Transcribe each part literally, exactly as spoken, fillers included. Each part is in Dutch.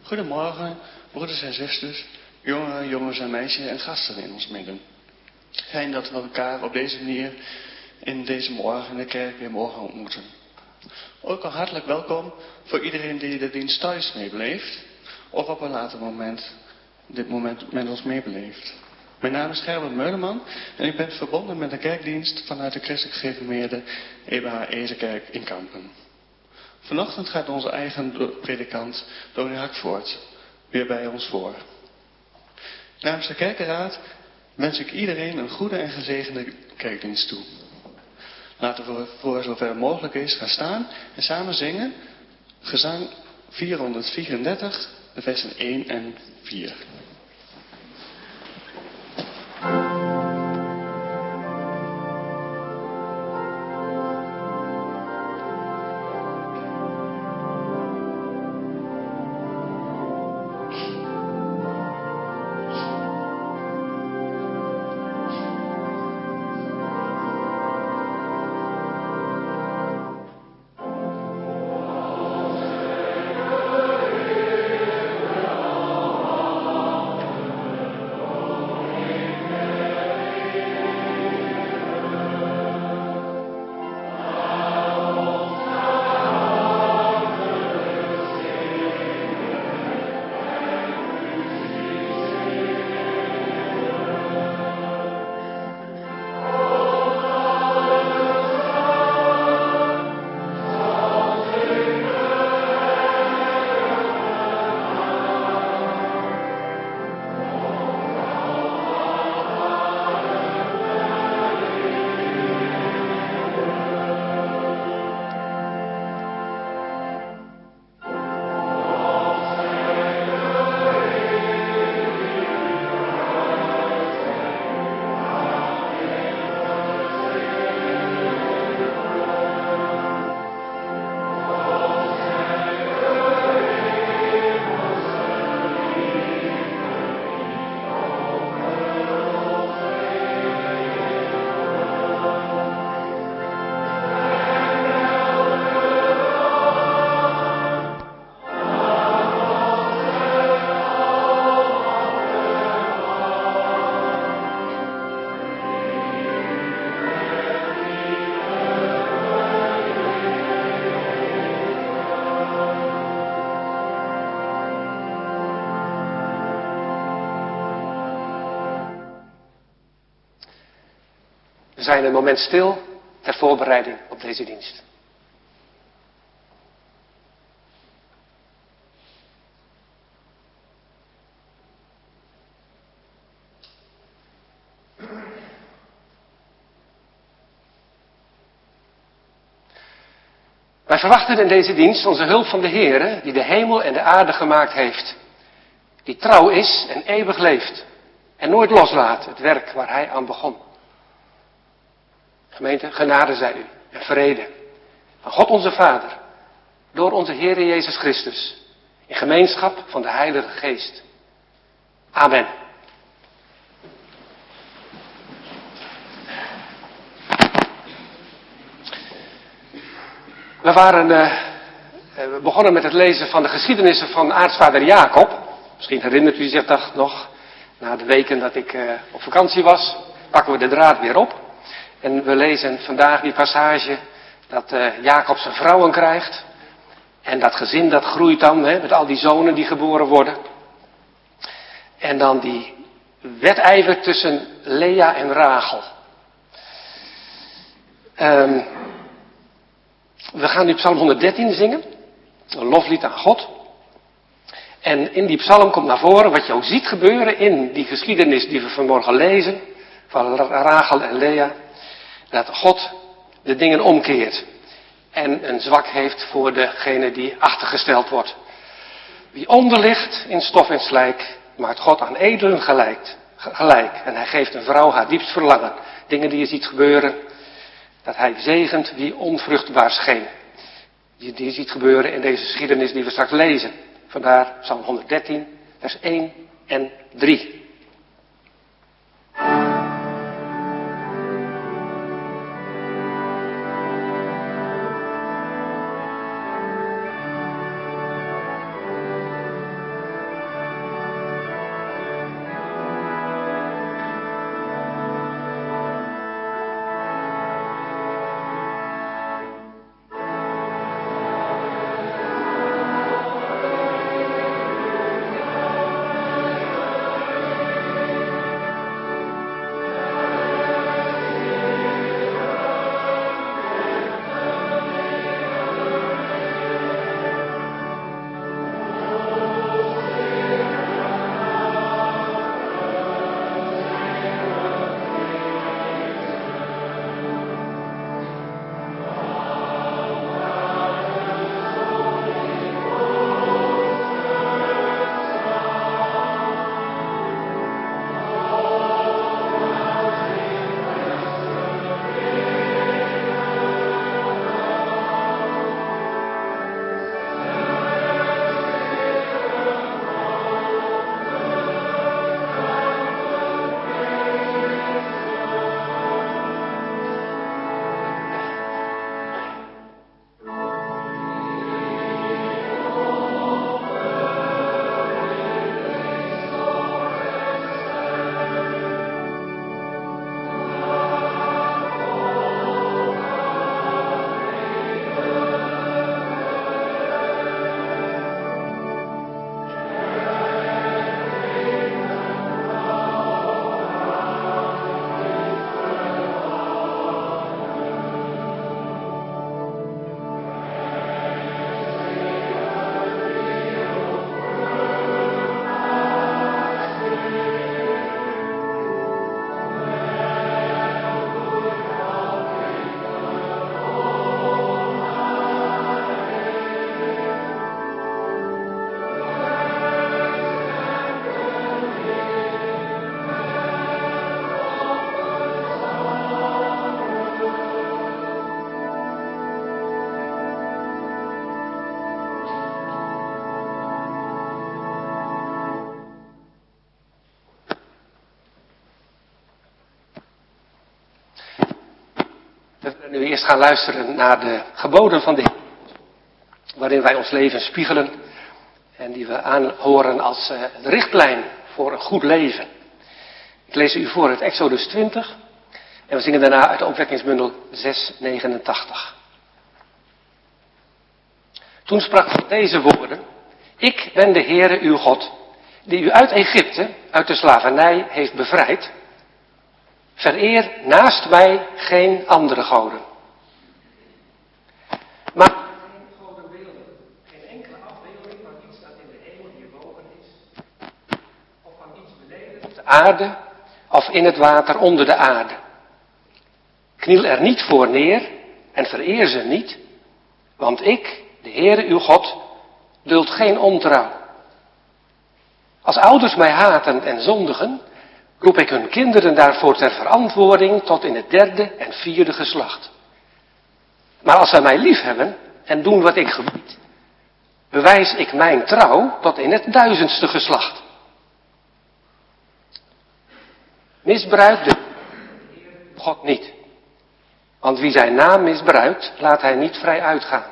Goedemorgen, broeders en zusters, jongeren, jongens en meisjes en gasten in ons midden. Fijn dat we elkaar op deze manier in deze morgen in de kerk weer mogen ontmoeten. Ook al hartelijk welkom voor iedereen die de dienst thuis meebeleeft of op een later moment dit moment met ons meebeleeft. Mijn naam is Gerben Meuleman en ik ben verbonden met de kerkdienst vanuit de christelijk gereformeerde E B H Ezekerk in Kampen. Vanochtend gaat onze eigen predikant Donnie Hakvoort weer bij ons voor. Namens de kerkenraad wens ik iedereen een goede en gezegende kerkdienst toe. Laten we voor zover mogelijk is gaan staan en samen zingen gezang vierhonderdvierendertig, de versen één en vier. We zijn een moment stil ter voorbereiding op deze dienst. Wij verwachten in deze dienst onze hulp van de Heere, die de hemel en de aarde gemaakt heeft. Die trouw is en eeuwig leeft en nooit loslaat het werk waar hij aan begon. Gemeente, genade zij u en vrede van God onze Vader, door onze Heer Jezus Christus, in gemeenschap van de Heilige Geest. Amen. We waren uh, we begonnen met het lezen van de geschiedenissen van aartsvader Jacob. Misschien herinnert u zich dat nog. Na de weken dat ik uh, op vakantie was, pakken we de draad weer op. En we lezen vandaag die passage dat uh, Jacob zijn vrouwen krijgt. En dat gezin dat groeit dan, hè, met al die zonen die geboren worden. En dan die wedijver tussen Lea en Rachel. Um, we gaan nu Psalm honderddertien zingen. Een loflied aan God. En in die psalm komt naar voren wat je ook ziet gebeuren in die geschiedenis die we vanmorgen lezen. Van Rachel en Lea. Dat God de dingen omkeert. En een zwak heeft voor degene die achtergesteld wordt. Wie onder ligt in stof en slijk, maakt God aan edelen gelijk. gelijk. En hij geeft een vrouw haar diepst verlangen. Dingen die je ziet gebeuren. Dat hij zegent wie onvruchtbaar scheen. Die, die je ziet gebeuren in deze geschiedenis die we straks lezen. Vandaar Psalm honderddertien, vers één en drie. En nu eerst gaan luisteren naar de geboden van de Heer, waarin wij ons leven spiegelen en die we aanhoren als uh, richtlijn voor een goed leven. Ik lees u voor uit Exodus twintig en we zingen daarna uit de opwekkingsbundel zes negenentachtig. Toen sprak God deze woorden: Ik ben de Heere uw God, die u uit Egypte, uit de slavernij, heeft bevrijd. Vereer naast mij geen andere goden. Maar geen godenbeelden, geen enkele afbeelding van iets dat in de hemel hierboven is, of van iets beneden op de aarde, of in het water onder de aarde. Kniel er niet voor neer en vereer ze niet, want ik, de Heere uw God, duld geen ontrouw. Als ouders mij haten en zondigen, roep ik hun kinderen daarvoor ter verantwoording tot in het derde en vierde geslacht. Maar als zij mij liefhebben en doen wat ik gebied, bewijs ik mijn trouw tot in het duizendste geslacht. Misbruik de God niet. Want wie zijn naam misbruikt, laat hij niet vrij uitgaan.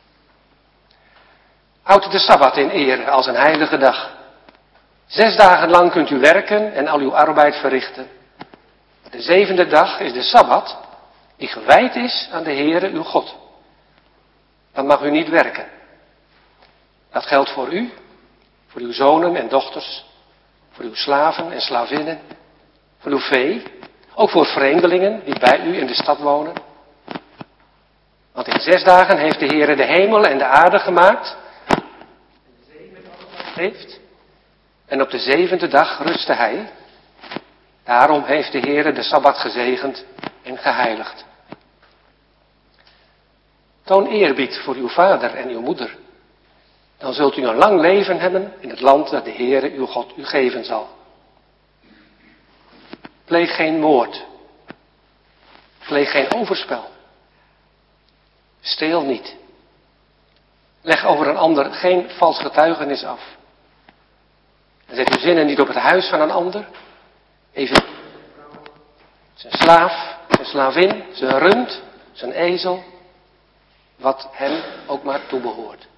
Houd de Sabbat in ere als een heilige dag. Zes dagen lang kunt u werken en al uw arbeid verrichten. De zevende dag is de Sabbat, die gewijd is aan de Heere uw God. Dan mag u niet werken. Dat geldt voor u, voor uw zonen en dochters, voor uw slaven en slavinnen, voor uw vee, ook voor vreemdelingen die bij u in de stad wonen. Want in zes dagen heeft de Heere de hemel en de aarde gemaakt, en de zee met alles wat het heeft. En op de zevende dag rustte hij. Daarom heeft de Heere de Sabbat gezegend en geheiligd. Toon eerbied voor uw vader en uw moeder. Dan zult u een lang leven hebben in het land dat de Heere uw God u geven zal. Pleeg geen moord. Pleeg geen overspel. Steel niet. Leg over een ander geen vals getuigenis af. En zet uw zinnen niet op het huis van een ander. Even zijn slaaf, zijn slavin, zijn rund, zijn ezel. Wat hem ook maar toebehoort.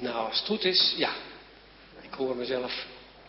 Nou, als het goed is, ja. Ik hoor mezelf.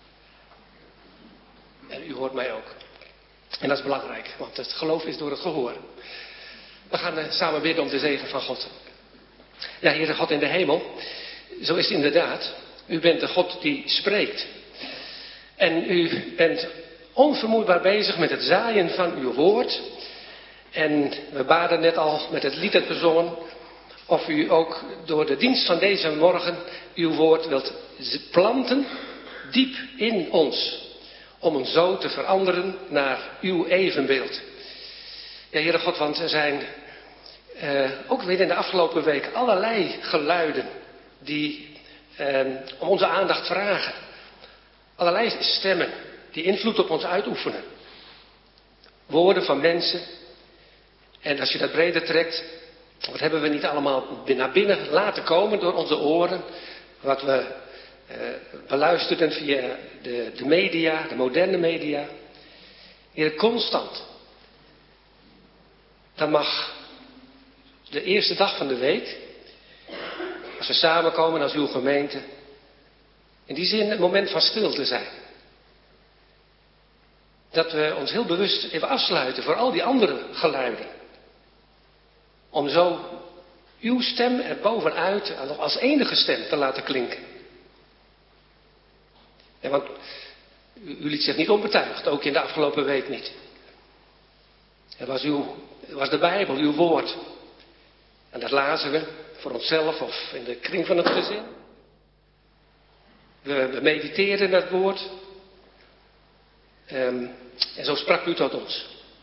En u hoort mij ook. En dat is belangrijk, want het geloof is door het gehoor. We gaan uh, samen bidden om de zegen van God. Ja, Heere God in de hemel, zo is het inderdaad. U bent de God die spreekt. En u bent onvermoeibaar bezig met het zaaien van uw woord. En we baden net al met het lied dat bezongen, of u ook door de dienst van deze morgen uw woord wilt planten diep in ons. Om ons zo te veranderen naar uw evenbeeld. Ja, Heere God, want er zijn uh, ook weer in de afgelopen week allerlei geluiden die uh, om onze aandacht vragen. Allerlei stemmen die invloed op ons uitoefenen. Woorden van mensen. En als je dat breder trekt, wat hebben we niet allemaal naar binnen laten komen door onze oren. Wat we uh, beluisterden via de, de media, de moderne media. Heer, constant. Dan mag de eerste dag van de week, als we samenkomen als uw gemeente, in die zin een moment van stilte zijn. Dat we ons heel bewust even afsluiten voor al die andere geluiden. Om zo uw stem er bovenuit als enige stem te laten klinken. Ja, want u, u liet zich niet onbetuigd, ook in de afgelopen week niet. Het was, uw, het was de Bijbel, uw woord. En dat lazen we voor onszelf of in de kring van het gezin. We, we mediteerden dat woord. Um, en zo sprak u tot ons.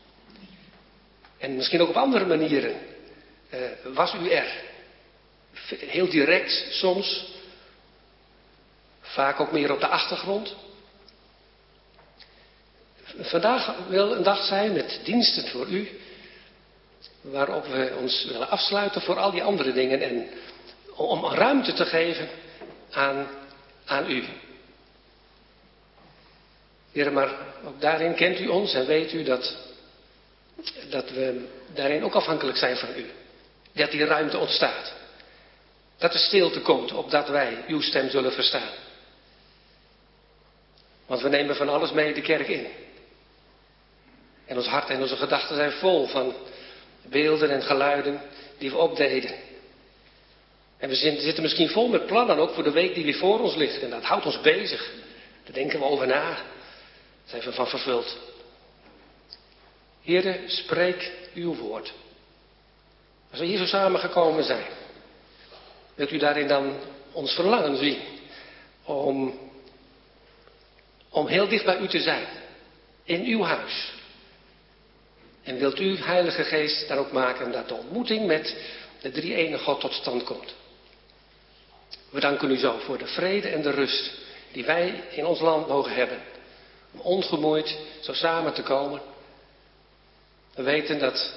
En misschien ook op andere manieren uh, was u er. Heel direct soms. Vaak ook meer op de achtergrond. Vandaag wil een dag zijn met diensten voor u. Waarop we ons willen afsluiten voor al die andere dingen. En om ruimte te geven aan, aan u. Heer, maar ook daarin kent u ons en weet u dat, dat we daarin ook afhankelijk zijn van u. Dat die ruimte ontstaat. Dat er stilte komt, opdat wij uw stem zullen verstaan. Want we nemen van alles mee de kerk in. En ons hart en onze gedachten zijn vol van beelden en geluiden die we opdeden. En we zitten misschien vol met plannen ook voor de week die weer voor ons ligt. En dat houdt ons bezig. Daar denken we over na. Daar zijn we van vervuld. Heere, spreek uw woord. Als we hier zo samengekomen zijn, wilt u daarin dan ons verlangen zien om, om heel dicht bij u te zijn. In uw huis. En wilt u, Heilige Geest, daar ook maken dat de ontmoeting met de drie-ene God tot stand komt. We danken u zo voor de vrede en de rust die wij in ons land mogen hebben. Om ongemoeid zo samen te komen. We weten dat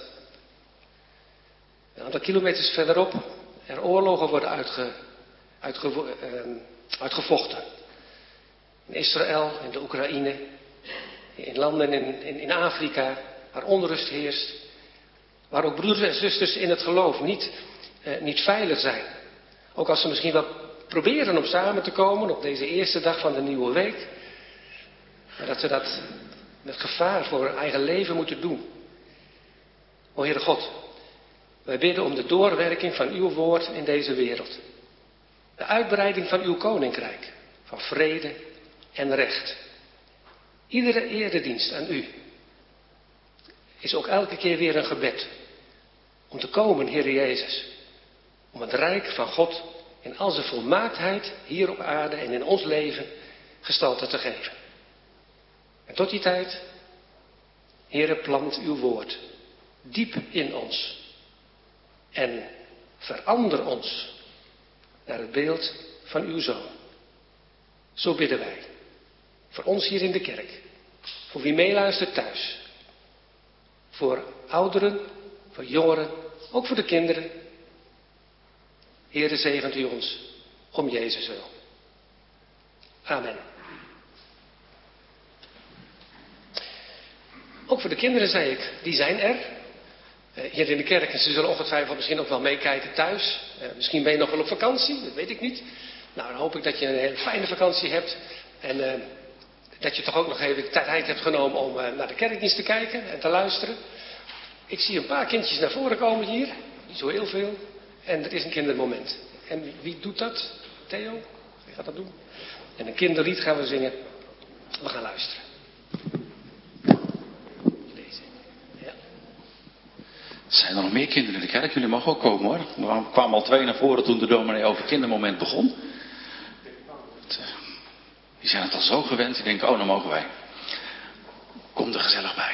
een aantal kilometers verderop er oorlogen worden uitge, uitge, uh, uitgevochten. In Israël, in de Oekraïne, in landen in, in, in Afrika, waar onrust heerst. Waar ook broeders en zusters in het geloof niet, uh, niet veilig zijn. Ook als ze misschien wel proberen om samen te komen op deze eerste dag van de nieuwe week. Maar dat ze dat met gevaar voor hun eigen leven moeten doen. O Heere God, wij bidden om de doorwerking van uw woord in deze wereld. De uitbreiding van uw koninkrijk, van vrede en recht. Iedere eredienst aan u is ook elke keer weer een gebed. Om te komen, Heere Jezus. Om het rijk van God in al zijn volmaaktheid hier op aarde en in ons leven gestalte te geven. En tot die tijd, Heere, plant uw woord diep in ons. En verander ons naar het beeld van uw Zoon. Zo bidden wij. Voor ons hier in de kerk. Voor wie meeluistert thuis. Voor ouderen, voor jongeren, ook voor de kinderen. Heere, zegent u ons om Jezus wil. Amen. Ook voor de kinderen zei ik, die zijn er. Hier in de kerk, en ze zullen ongetwijfeld misschien ook wel meekijken thuis. Misschien ben je nog wel op vakantie, dat weet ik niet. Nou, dan hoop ik dat je een hele fijne vakantie hebt. En uh, dat je toch ook nog even de tijd hebt genomen om uh, naar de kerkdienst te kijken en te luisteren. Ik zie een paar kindjes naar voren komen hier. Niet zo heel veel. En er is een kindermoment. En wie doet dat? Theo? Wie gaat dat doen? En een kinderlied gaan we zingen. We gaan luisteren. Deze. Ja. Zijn er nog meer kinderen in de kerk? Jullie mogen ook komen hoor. Er kwamen al twee naar voren toen de dominee over het kindermoment begon. Die zijn het al zo gewend. Die denken, oh, dan mogen wij. Kom er gezellig bij.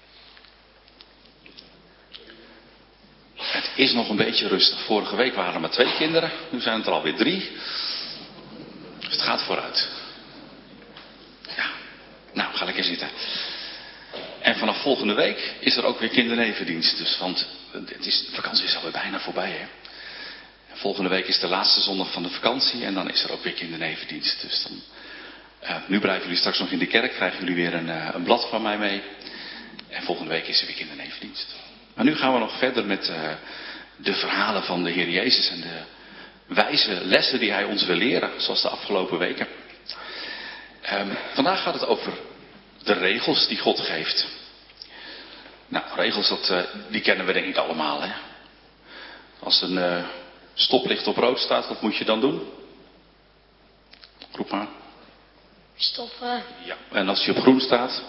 Het is nog een beetje rustig. Vorige week waren er maar twee kinderen. Nu zijn het er alweer drie. Dus het gaat vooruit. Ja. Nou, ga lekker zitten. En vanaf volgende week is er ook weer kindernevendienst. Dus, want het is, de vakantie is alweer bijna voorbij. Hè? En volgende week is de laatste zondag van de vakantie. En dan is er ook weer kindernevendienst. Dus dan, uh, nu blijven jullie straks nog in de kerk. Krijgen jullie weer een, uh, een blad van mij mee. En volgende week is er weer kindernevendienst. Maar nu gaan we nog verder met uh, de verhalen van de Heer Jezus. En de wijze lessen die Hij ons wil leren. Zoals de afgelopen weken. Um, vandaag gaat het over de regels die God geeft. Nou, regels, dat, uh, die kennen we denk ik allemaal. Hè? Als een uh, stoplicht op rood staat, wat moet je dan doen? Roep maar. Stoppen. Ja. En als je op groen staat?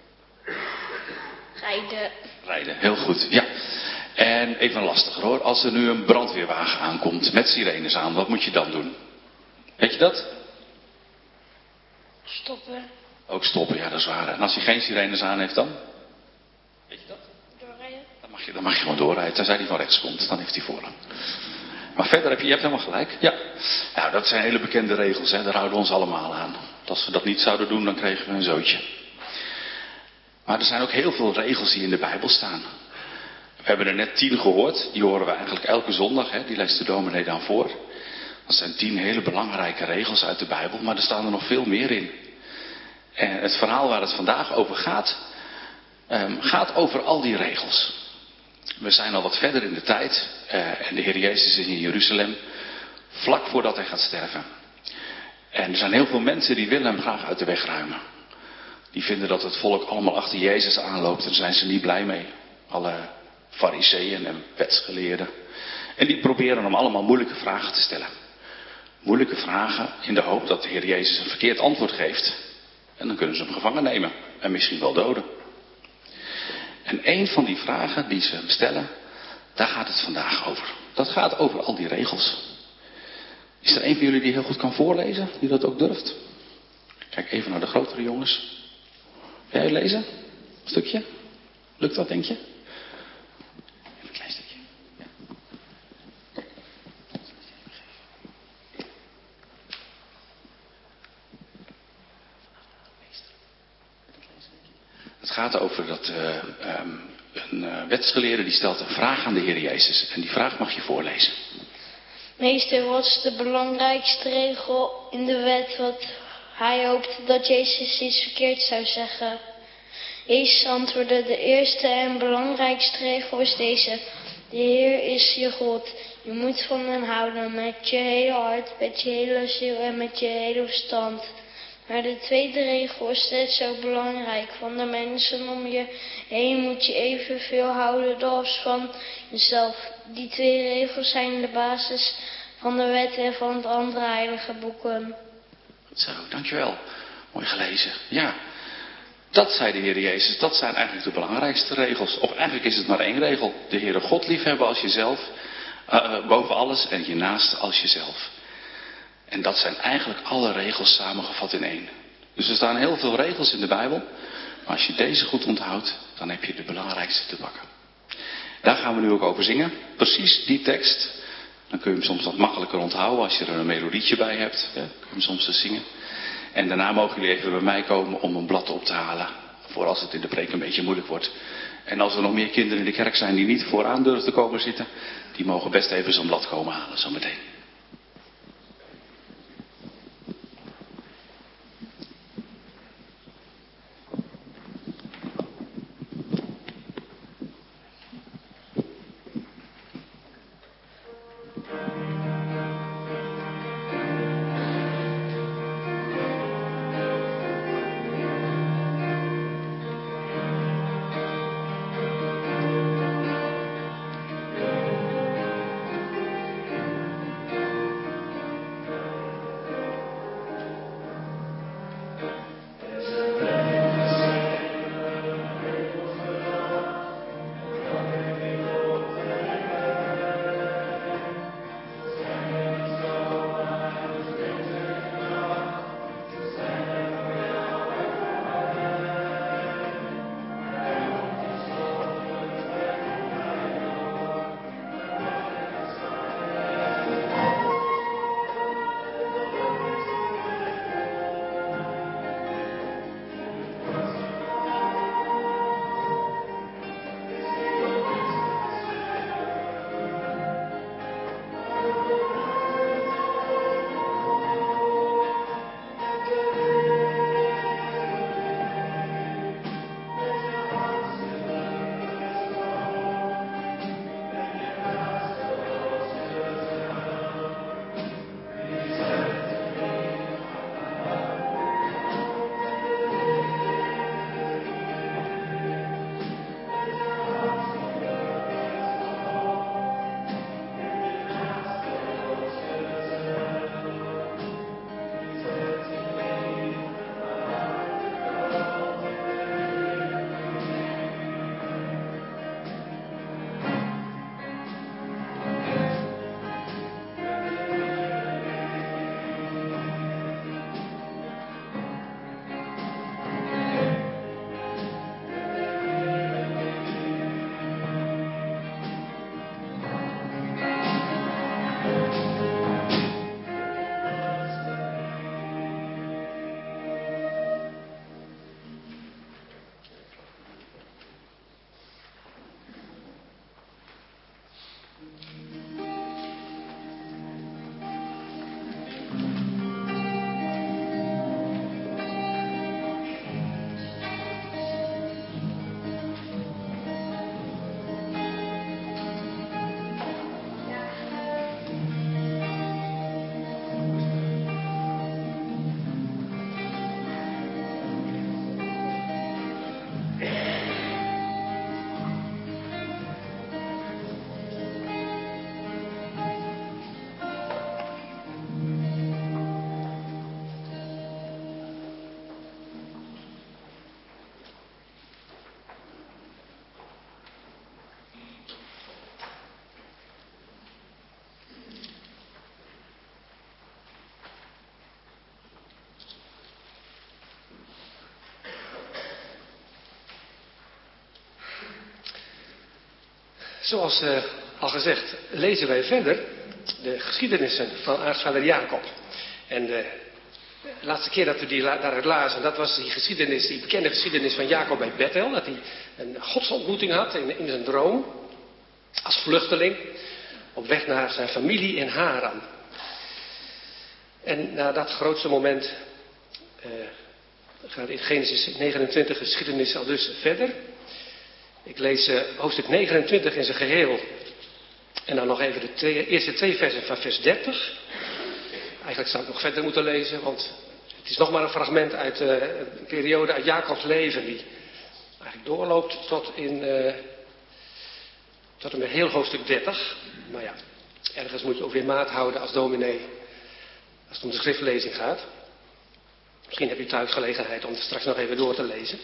Rijden. Rijden, heel goed. Ja. En even lastiger hoor. Als er nu een brandweerwagen aankomt met sirenes aan, wat moet je dan doen? Weet je dat? Stoppen. Ook stoppen, ja, dat is waar. En als hij geen sirenes aan heeft dan? Weet je dat? Doorrijden. Dan mag je, dan mag je gewoon doorrijden. Tenzij hij van rechts komt, dan heeft hij voorrang. Maar verder heb je, je hebt helemaal gelijk. Ja. Nou, dat zijn hele bekende regels, hè. Daar houden we ons allemaal aan. Als we dat niet zouden doen, dan kregen we een zootje. Maar er zijn ook heel veel regels die in de Bijbel staan. We hebben er net tien gehoord. Die horen we eigenlijk elke zondag, hè. Die leest de dominee dan voor. Dat zijn tien hele belangrijke regels uit de Bijbel. Maar er staan er nog veel meer in. En het verhaal waar het vandaag over gaat, um, gaat over al die regels. We zijn al wat verder in de tijd. Uh, en de Heer Jezus is in Jeruzalem. Vlak voordat hij gaat sterven. En er zijn heel veel mensen die willen hem graag uit de weg ruimen. Die vinden dat het volk allemaal achter Jezus aanloopt. En daar zijn ze niet blij mee. Alle fariseeën en wetsgeleerden. En die proberen hem allemaal moeilijke vragen te stellen. Moeilijke vragen in de hoop dat de Heer Jezus een verkeerd antwoord geeft. En dan kunnen ze hem gevangen nemen. En misschien wel doden. En een van die vragen die ze hem stellen, daar gaat het vandaag over. Dat gaat over al die regels. Is er een van jullie die heel goed kan voorlezen? Die dat ook durft? Kijk even naar de grotere jongens. Wil jij lezen? Een stukje? Lukt dat, denk je? Even een klein stukje. Ja. Het gaat over dat uh, um, een uh, wetsgeleerde die stelt een vraag aan de Heer Jezus. En die vraag mag je voorlezen. Meester, wat is de belangrijkste regel in de wet wat hij hoopte dat Jezus iets verkeerd zou zeggen? Jezus antwoordde, de eerste en belangrijkste regel is deze. De Heer is je God. Je moet van hem houden met je hele hart, met je hele ziel en met je hele verstand. Maar de tweede regel is net zo belangrijk. Van de mensen om je heen moet je evenveel houden als van jezelf. Die twee regels zijn de basis van de wet en van de andere heilige boeken. Zo, dankjewel. Mooi gelezen. Ja, dat zei de Heer Jezus. Dat zijn eigenlijk de belangrijkste regels. Of eigenlijk is het maar één regel. De Heere God liefhebben als jezelf. Uh, boven alles en je naaste als jezelf. En dat zijn eigenlijk alle regels samengevat in één. Dus er staan heel veel regels in de Bijbel. Maar als je deze goed onthoudt, dan heb je de belangrijkste te pakken. Daar gaan we nu ook over zingen. Precies die tekst. Dan kun je hem soms wat makkelijker onthouden als je er een melodietje bij hebt. Ja, kun je hem soms eens zingen. En daarna mogen jullie even bij mij komen om een blad op te halen. Voor als het in de preek een beetje moeilijk wordt. En als er nog meer kinderen in de kerk zijn die niet vooraan durven te komen zitten. Die mogen best even zo'n blad komen halen zometeen. Zoals uh, al gezegd lezen wij verder de geschiedenissen van aartsvader Jacob. En de laatste keer dat we die la- daaruit lazen, dat was die geschiedenis, die bekende geschiedenis van Jacob bij Bethel. Dat hij een godsontmoeting had in, in zijn droom, als vluchteling, op weg naar zijn familie in Haran. En na dat grootste moment uh, gaat in Genesis negenentwintig geschiedenis al dus verder. Ik lees uh, hoofdstuk negenentwintig in zijn geheel. En dan nog even de twee, eerste twee versen van vers dertig. Eigenlijk zou ik nog verder moeten lezen, want het is nog maar een fragment uit uh, een periode uit Jacobs leven die eigenlijk doorloopt tot in uh, tot en met heel hoofdstuk dertig. Maar ja, ergens moet je ook weer maat houden als dominee als het om de schriftlezing gaat. Misschien heb je thuis gelegenheid om het straks nog even door te lezen.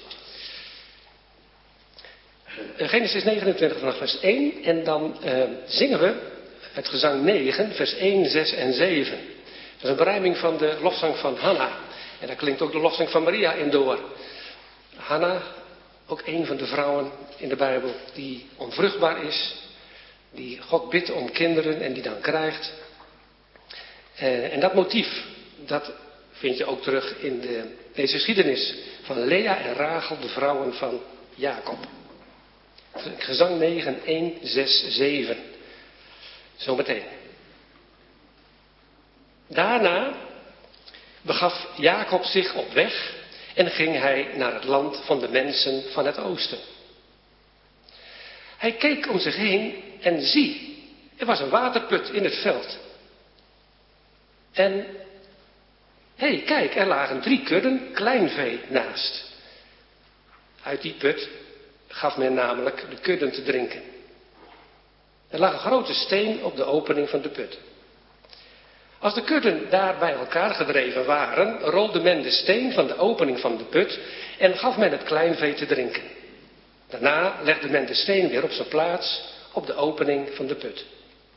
Genesis negenentwintig vanaf vers één en dan uh, zingen we het gezang negen, vers één, zes en zeven. Dat is een berijming van de lofzang van Hanna. En daar klinkt ook de lofzang van Maria in door. Hanna, ook een van de vrouwen in de Bijbel die onvruchtbaar is. Die God bidt om kinderen en die dan krijgt. Uh, en dat motief, dat vind je ook terug in de, deze geschiedenis van Lea en Rachel, de vrouwen van Jacob. Gezang negen, één, zes, zeven. Zometeen. Daarna begaf Jacob zich op weg en ging hij naar het land van de mensen van het oosten. Hij keek om zich heen en zie, er was een waterput in het veld. En, hé, hey, kijk, er lagen drie kudden kleinvee naast. Uit die put gaf men namelijk de kudden te drinken. Er lag een grote steen op de opening van de put. Als de kudden daar bij elkaar gedreven waren, rolde men de steen van de opening van de put en gaf men het kleinvee te drinken. Daarna legde men de steen weer op zijn plaats op de opening van de put.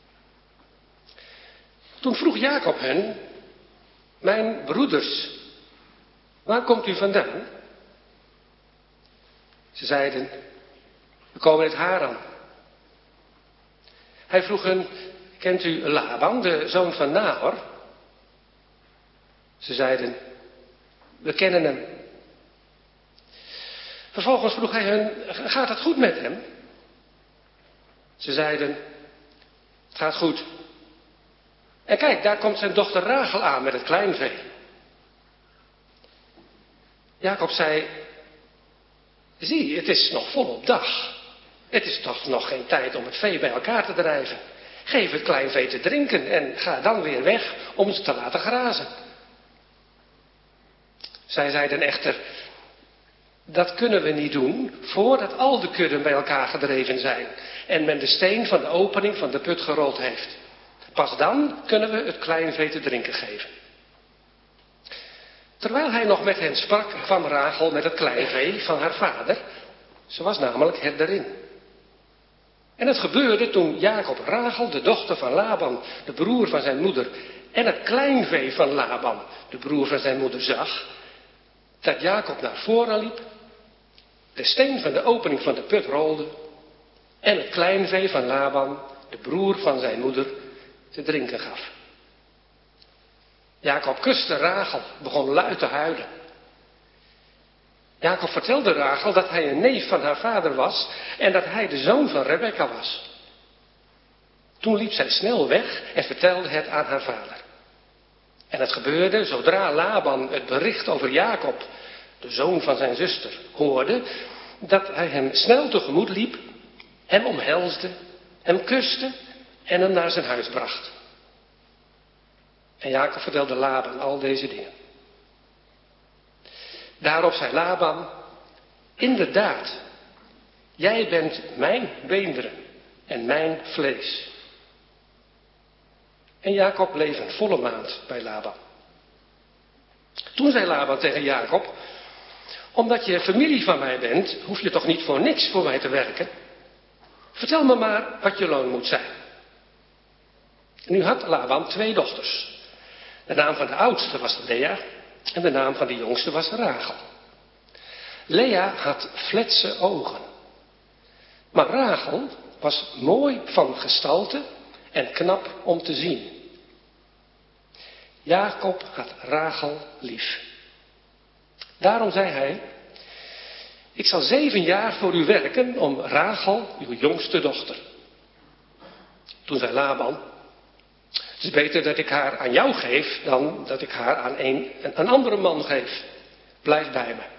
Toen vroeg Jacob hen, mijn broeders, waar komt u vandaan? Ze zeiden, we komen uit Haran. Hij vroeg hen, kent u Laban, de zoon van Nahor? Ze zeiden, we kennen hem. Vervolgens vroeg hij hen, gaat het goed met hem? Ze zeiden, het gaat goed. En kijk, daar komt zijn dochter Rachel aan met het kleinvee. Jacob zei, zie, het is nog volop dag. Het is toch nog geen tijd om het vee bij elkaar te drijven. Geef het kleinvee te drinken en ga dan weer weg om ze te laten grazen. Zij zeiden echter, dat kunnen we niet doen voordat al de kudden bij elkaar gedreven zijn en men de steen van de opening van de put gerold heeft. Pas dan kunnen we het kleinvee te drinken geven. Terwijl hij nog met hen sprak, kwam Rachel met het kleinvee van haar vader. Ze was namelijk herderin. En het gebeurde toen Jacob Rachel, de dochter van Laban, de broer van zijn moeder, en het kleinvee van Laban, de broer van zijn moeder, zag, dat Jacob naar voren liep, de steen van de opening van de put rolde, en het kleinvee van Laban, de broer van zijn moeder, te drinken gaf. Jacob kuste Rachel, begon luid te huilen. Jacob vertelde Rachel dat hij een neef van haar vader was en dat hij de zoon van Rebekka was. Toen liep zij snel weg en vertelde het aan haar vader. En het gebeurde zodra Laban het bericht over Jacob, de zoon van zijn zuster, hoorde, dat hij hem snel tegemoet liep, hem omhelsde, hem kuste en hem naar zijn huis bracht. En Jacob vertelde Laban al deze dingen. Daarop zei Laban, inderdaad, jij bent mijn beenderen en mijn vlees. En Jacob bleef een volle maand bij Laban. Toen zei Laban tegen Jacob, omdat je familie van mij bent, hoef je toch niet voor niks voor mij te werken? Vertel me maar wat je loon moet zijn. Nu had Laban twee dochters. De naam van de oudste was Lea en de naam van de jongste was Rachel. Lea had fletse ogen, maar Rachel was mooi van gestalte en knap om te zien. Jacob had Rachel lief. Daarom zei hij: ik zal zeven jaar voor u werken om Rachel, uw jongste dochter. Toen zei Laban: het is beter dat ik haar aan jou geef dan dat ik haar aan een, een andere man geef. Blijf bij me.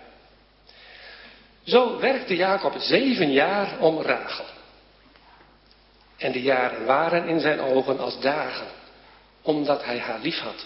Zo werkte Jacob zeven jaar om Rachel. En de jaren waren in zijn ogen als dagen, omdat hij haar lief had.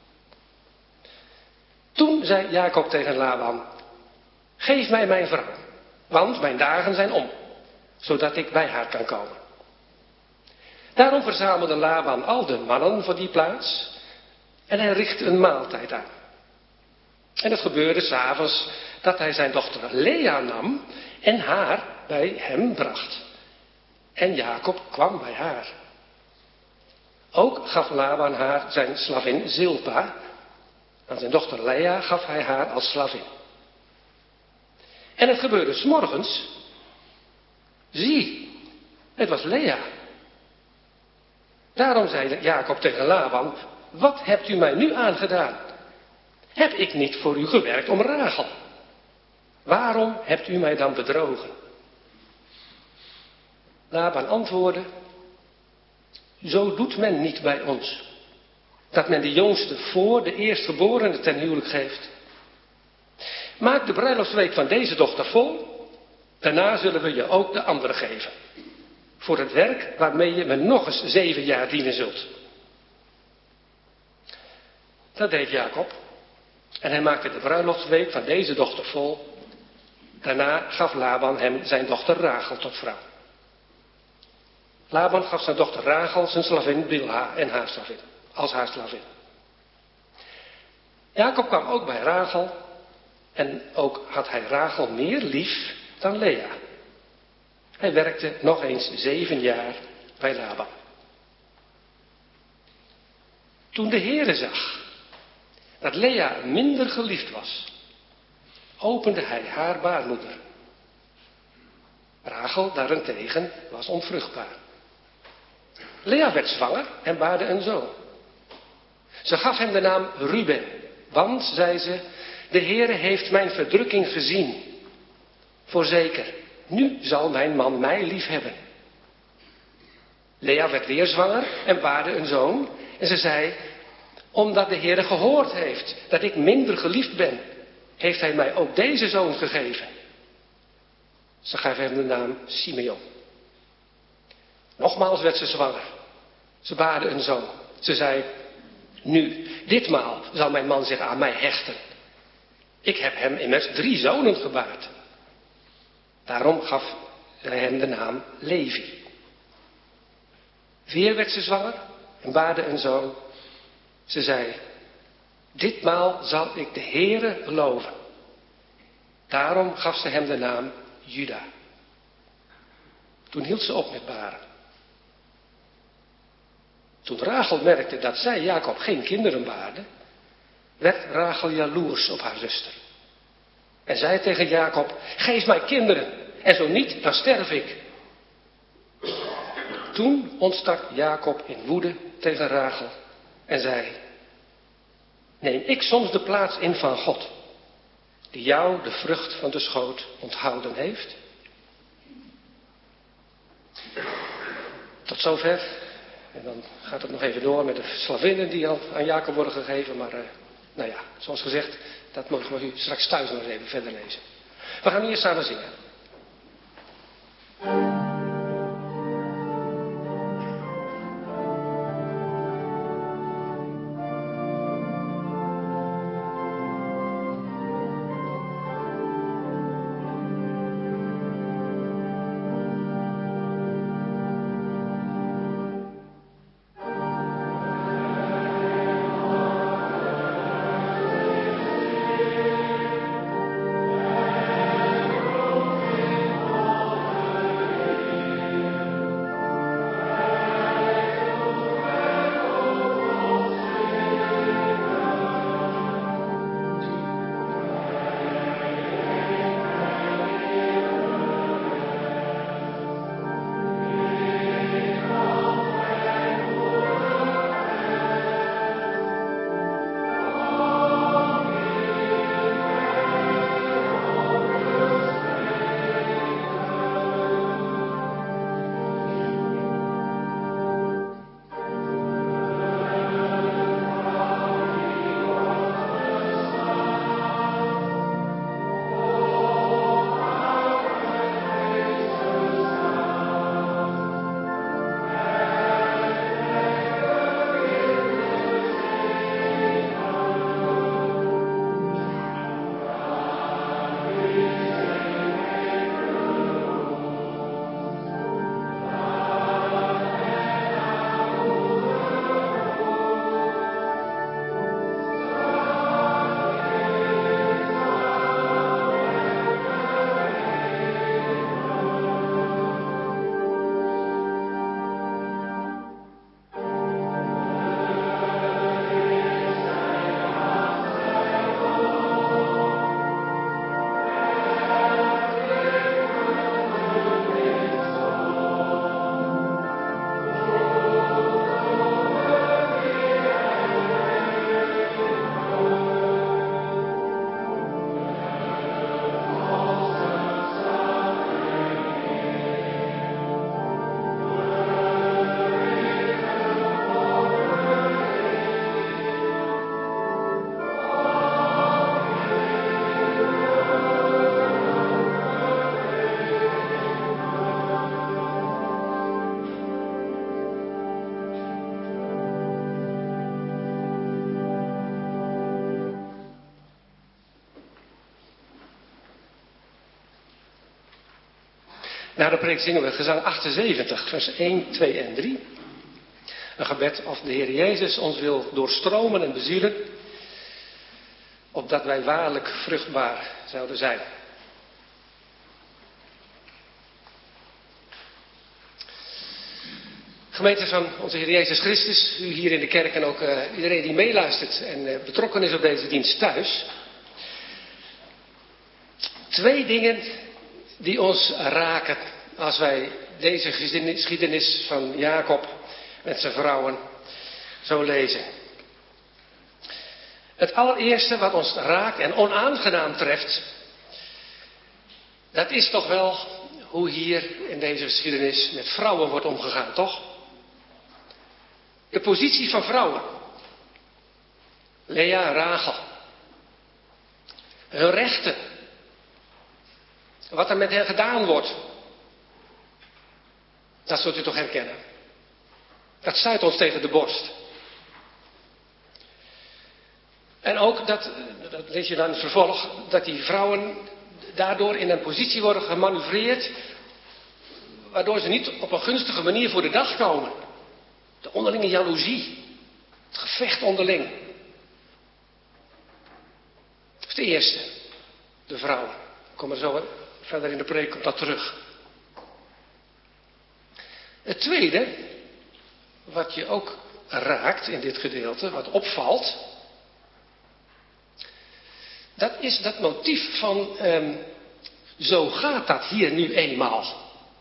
Toen zei Jacob tegen Laban: geef mij mijn vrouw, want mijn dagen zijn om, zodat ik bij haar kan komen. Daarom verzamelde Laban al de mannen voor die plaats en hij richtte een maaltijd aan. En het gebeurde 's avonds dat hij zijn dochter Lea nam en haar bij hem bracht. En Jacob kwam bij haar. Ook gaf Laban haar zijn slavin Zilpa. Aan zijn dochter Lea gaf hij haar als slavin. En het gebeurde 's morgens. Zie, het was Lea. Daarom zei Jacob tegen Laban: wat hebt u mij nu aangedaan? Heb ik niet voor u gewerkt om Rachel? Waarom hebt u mij dan bedrogen? Laban antwoordde: zo doet men niet bij ons, dat men de jongste voor de eerstgeborene ten huwelijk geeft. Maak de bruiloftsweek van deze dochter vol, daarna zullen we je ook de andere geven. Voor het werk waarmee je me nog eens zeven jaar dienen zult. Dat deed Jacob. En hij maakte de bruiloftsweek van deze dochter vol. Daarna gaf Laban hem zijn dochter Rachel tot vrouw. Laban gaf zijn dochter Rachel zijn slavin Bilha en haar slavin, als haar slavin. Jacob kwam ook bij Rachel. En ook had hij Rachel meer lief dan Lea. Hij werkte nog eens zeven jaar bij Laban. Toen de Heere zag dat Lea minder geliefd was, opende hij haar baarmoeder. Rachel daarentegen was onvruchtbaar. Lea werd zwanger en baarde een zoon. Ze gaf hem de naam Ruben, want, zei ze, de Heere heeft mijn verdrukking gezien. Voorzeker, nu zal mijn man mij lief hebben. Lea werd weer zwanger en baarde een zoon. En ze zei: omdat de Heere gehoord heeft dat ik minder geliefd ben, heeft hij mij ook deze zoon gegeven. Ze gaf hem de naam Simeon. Nogmaals werd ze zwanger. Ze baarde een zoon. Ze zei: nu, ditmaal zal mijn man zich aan mij hechten. Ik heb hem immers drie zonen gebaard. Daarom gaf hij hem de naam Levi. Weer werd ze zwanger en baarde een zoon. Ze zei: ditmaal zal ik de Heere loven. Daarom gaf ze hem de naam Juda. Toen hield ze op met baren. Toen Rachel merkte dat zij Jacob geen kinderen baarde, werd Rachel jaloers op haar zuster. En zei tegen Jacob: geef mij kinderen, en zo niet, dan sterf ik. Toen ontstak Jacob in woede tegen Rachel en zei: neem ik soms de plaats in van God, die jou de vrucht van de schoot onthouden heeft? Tot zover. En dan gaat het nog even door met de slavinnen die aan Jacob worden gegeven. Maar, uh, nou ja, zoals gezegd, dat mogen we u straks thuis nog eens even verder lezen. We gaan hier samen zingen. Na de preek zingen we gezang achtenzeventig, vers één, twee en drie. Een gebed of de Heer Jezus ons wil doorstromen en bezielen, opdat wij waarlijk vruchtbaar zouden zijn. Gemeente van onze Heer Jezus Christus, u hier in de kerk en ook uh, iedereen die meeluistert en uh, betrokken is op deze dienst thuis. Twee dingen die ons raken als wij deze geschiedenis van Jacob met zijn vrouwen zo lezen. Het allereerste wat ons raakt en onaangenaam treft, dat is toch wel hoe hier in deze geschiedenis met vrouwen wordt omgegaan, toch? De positie van vrouwen. Lea en Rachel. Hun rechten. Wat er met hen gedaan wordt. Dat zult u toch herkennen. Dat stuit ons tegen de borst. En ook dat, dat lees je dan in het vervolg, dat die vrouwen daardoor in een positie worden gemanoeuvreerd, waardoor ze niet op een gunstige manier voor de dag komen. De onderlinge jaloezie. Het gevecht onderling. Dat is de eerste. De vrouwen. Ik kom er zo verder in de preek op dat terug. Het tweede, wat je ook raakt in dit gedeelte, wat opvalt, dat is dat motief van, um, zo gaat dat hier nu eenmaal.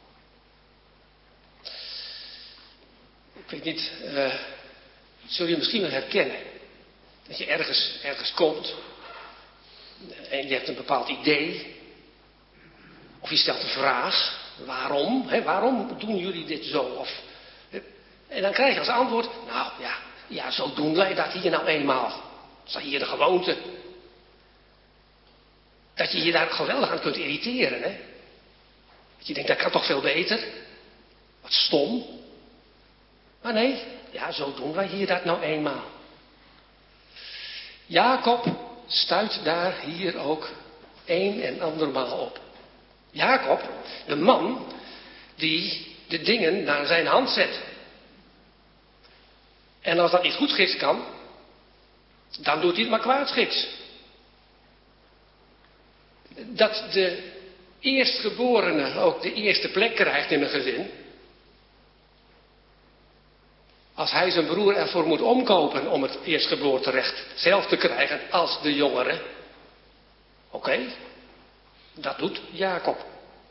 Ik weet niet, uh, zul je misschien wel herkennen. Dat je ergens, ergens komt. En je hebt een bepaald idee. Of je stelt een vraag. Waarom? Hè, waarom doen jullie dit zo? Of, en dan krijg je als antwoord. Nou ja, ja, zo doen wij dat hier nou eenmaal. Dat is hier de gewoonte. Dat je je daar geweldig aan kunt irriteren. Hè? Dat je denkt, dat kan toch veel beter. Wat stom. Maar nee, ja, zo doen wij hier dat nou eenmaal. Jacob stuit daar hier ook een en andermaal op. Jacob, de man die de dingen naar zijn hand zet. En als dat niet goedschiks kan, dan doet hij het maar kwaadschiks. Dat de eerstgeborene ook de eerste plek krijgt in een gezin. Als hij zijn broer ervoor moet omkopen om het eerstgeboorterecht zelf te krijgen als de jongere. Oké, okay, dat doet Jacob.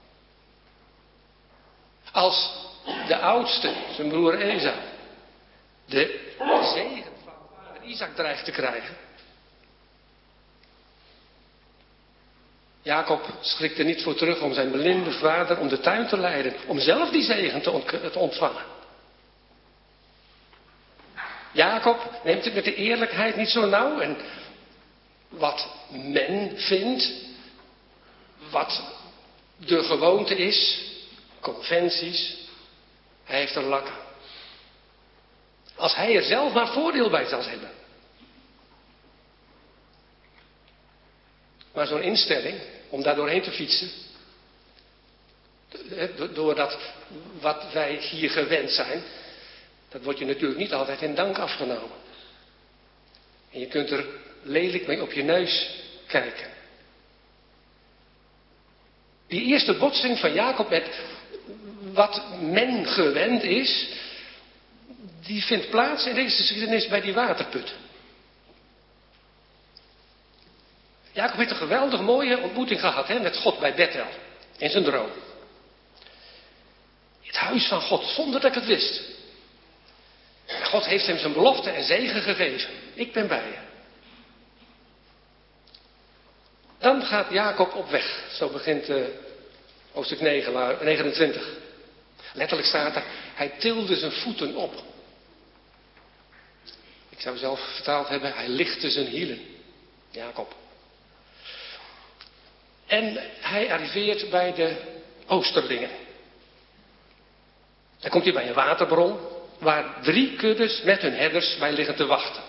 Als de oudste, zijn broer Esau, de zegen van vader Isaac dreigt te krijgen. Jacob schrikt er niet voor terug om zijn belinde vader om de tuin te leiden. Om zelf die zegen te ontvangen. Jacob neemt het met de eerlijkheid niet zo nauw. En wat men vindt, wat de gewoonte is, conventies, hij heeft er lak aan. Als hij er zelf maar voordeel bij zal hebben. Maar zo'n instelling, om daar doorheen te fietsen, door dat wat wij hier gewend zijn, dat wordt je natuurlijk niet altijd in dank afgenomen. En je kunt er lelijk mee op je neus kijken. Die eerste botsing van Jacob met wat men gewend is, die vindt plaats in deze geschiedenis bij die waterput. Jacob heeft een geweldig mooie ontmoeting gehad hè, met God bij Bethel, in zijn droom. Het huis van God, zonder dat ik het wist. En God heeft hem zijn belofte en zegen gegeven. Ik ben bij je. Dan gaat Jacob op weg. Zo begint uh, hoofdstuk negenentwintig. Letterlijk staat er, hij tilde zijn voeten op. Ik zou zelf vertaald hebben, hij lichtte zijn hielen. Jacob. En hij arriveert bij de Oosterlingen. Dan komt hij bij een waterbron, waar drie kuddes met hun herders bij liggen te wachten.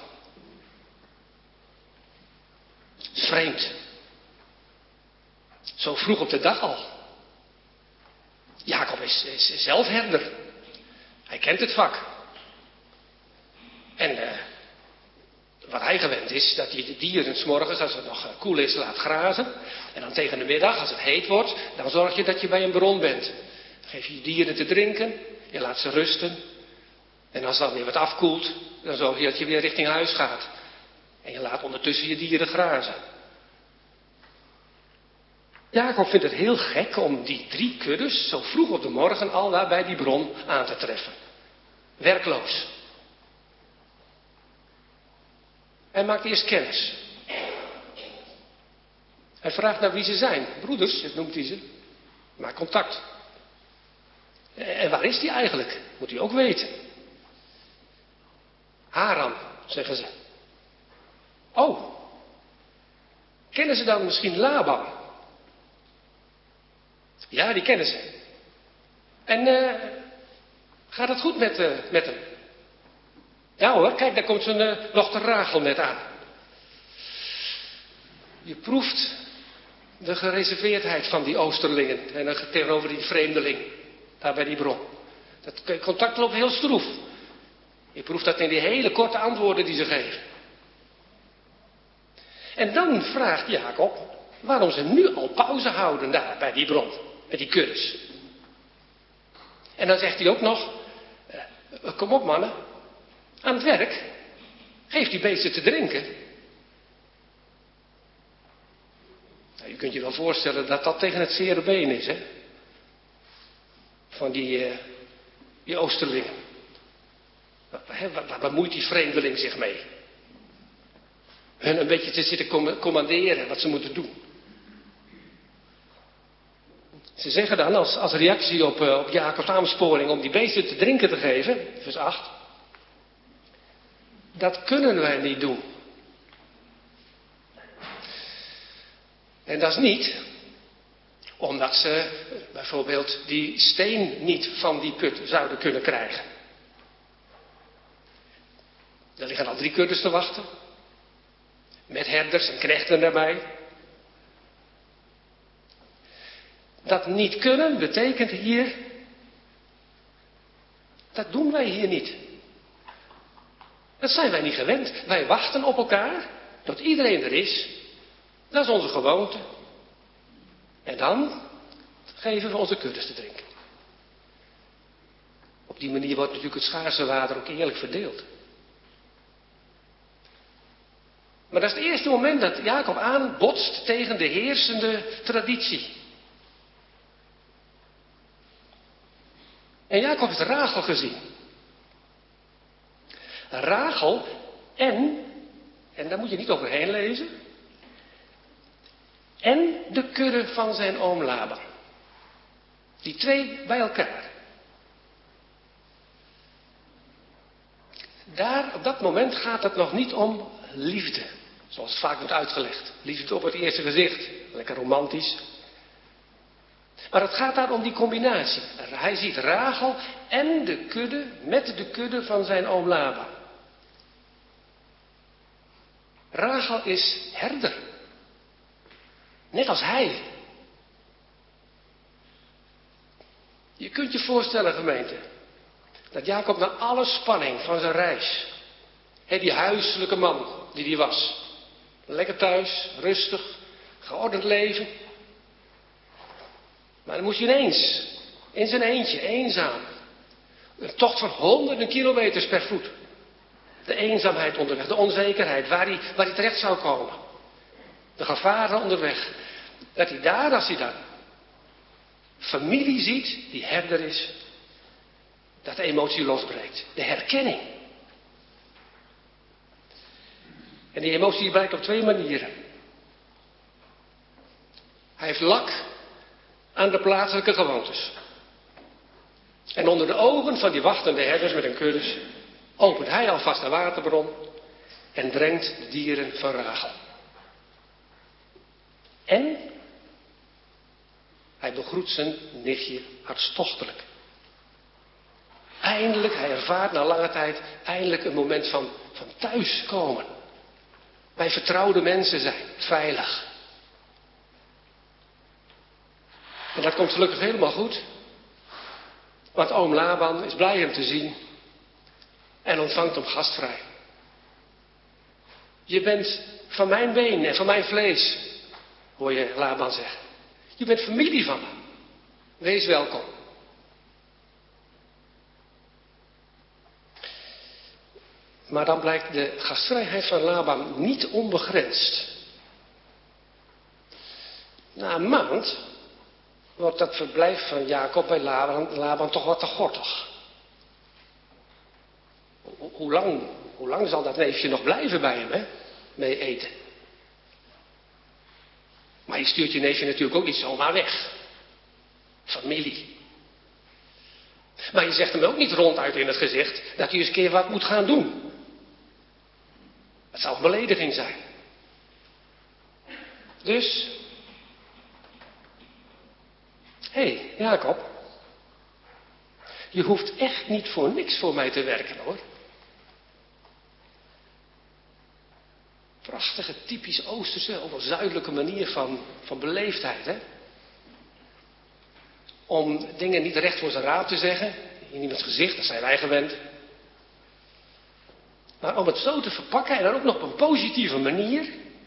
Vreemd. Zo vroeg op de dag al. is, is zelf herder. Hij kent het vak. En uh, wat hij gewend is, dat hij de dieren 's morgens, als het nog koel is, laat grazen. En dan tegen de middag, als het heet wordt, dan zorg je dat je bij een bron bent. Dan geef je je dieren te drinken, je laat ze rusten. En als het dan weer wat afkoelt, dan zorg je dat je weer richting huis gaat. En je laat ondertussen je dieren grazen. Jacob vindt het heel gek om die drie kuddes zo vroeg op de morgen al daar bij die bron aan te treffen. Werkloos. Hij maakt eerst kennis. Hij vraagt naar wie ze zijn. Broeders, noemt hij ze. Maakt contact. En waar is die eigenlijk? Moet hij ook weten. Haran, zeggen ze. Oh. Kennen ze dan misschien Laban? Ja, die kennen ze. En uh, gaat het goed met, uh, met hem? Ja hoor, kijk, daar komt zijn uh, dochter Rachel net aan. Je proeft de gereserveerdheid van die Oosterlingen en dan tegenover die vreemdeling, daar bij die bron. Dat contact loopt heel stroef. Je proeft dat in die hele korte antwoorden die ze geven. En dan vraagt Jacob waarom ze nu al pauze houden daar bij die bron, met die kuddes. En dan zegt hij ook nog, uh, kom op mannen, aan het werk, geef die beesten te drinken. Nou, je kunt je wel voorstellen dat dat tegen het zere been is, hè? Van die, uh, die Oosterlingen. Waar, waar, waar bemoeit die vreemdeling zich mee? Hun een beetje te zitten commanderen wat ze moeten doen. Ze zeggen dan als, als reactie op, uh, op Jacobs aansporing om die beesten te drinken te geven, vers acht. Dat kunnen wij niet doen. En dat is niet omdat ze bijvoorbeeld die steen niet van die put zouden kunnen krijgen. Er liggen al drie kuddes te wachten. Met herders en knechten daarbij. Dat niet kunnen betekent hier, dat doen wij hier niet. Dat zijn wij niet gewend. Wij wachten op elkaar, tot iedereen er is. Dat is onze gewoonte. En dan geven we onze kuddes te drinken. Op die manier wordt natuurlijk het schaarse water ook eerlijk verdeeld. Maar dat is het eerste moment dat Jacob aanbotst tegen de heersende traditie. En Jacob heeft Rachel gezien. Rachel en, en daar moet je niet overheen lezen, en de kudde van zijn oom Laban. Die twee bij elkaar. Daar, op dat moment gaat het nog niet om liefde. Zoals het vaak wordt uitgelegd. Liefde op het eerste gezicht. Lekker romantisch. Maar het gaat daar om die combinatie. Hij ziet Rachel en de kudde met de kudde van zijn oom Laban. Rachel is herder. Net als hij. Je kunt je voorstellen, gemeente, dat Jacob na alle spanning van zijn reis, he, die huiselijke man die hij was, lekker thuis, rustig, geordend leven, maar dan moest hij ineens, in zijn eentje, eenzaam, een tocht van honderden kilometers per voet, de eenzaamheid onderweg, de onzekerheid, waar hij, waar hij terecht zou komen, de gevaren onderweg, dat hij daar, als hij daar familie ziet, die herder is, dat de emotie losbreekt. De herkenning. En die emotie blijkt op twee manieren. Hij heeft lak aan de plaatselijke gewoontes. En onder de ogen van die wachtende herders met hun kuddes opent hij alvast de waterbron en drenkt de dieren van Rachel. En hij begroet zijn nichtje hartstochtelijk. Eindelijk, hij ervaart na lange tijd, eindelijk een moment van, van thuiskomen. Bij vertrouwde mensen zijn, veilig. En dat komt gelukkig helemaal goed. Want oom Laban is blij hem te zien en ontvangt hem gastvrij. Je bent van mijn been en van mijn vlees, hoor je Laban zeggen. Je bent familie van me. Wees welkom. Maar dan blijkt de gastvrijheid van Laban niet onbegrensd. Na een maand wordt dat verblijf van Jacob bij Laban, Laban toch wat te gortig. Hoe, hoe, lang, hoe lang zal dat neefje nog blijven bij hem, hè? Mee eten. Maar je stuurt je neefje natuurlijk ook niet zomaar weg. Familie. Maar je zegt hem ook niet ronduit in het gezicht dat hij eens een keer wat moet gaan doen. Dat zou een belediging zijn. Dus, hé, hey, Jacob, je hoeft echt niet voor niks voor mij te werken, hoor. Prachtige, typisch Oosterse, of een zuidelijke manier van, van beleefdheid, hè. Om dingen niet recht voor zijn raap te zeggen, in iemands gezicht, dat zijn wij gewend. Maar om het zo te verpakken en dan ook nog op een positieve manier.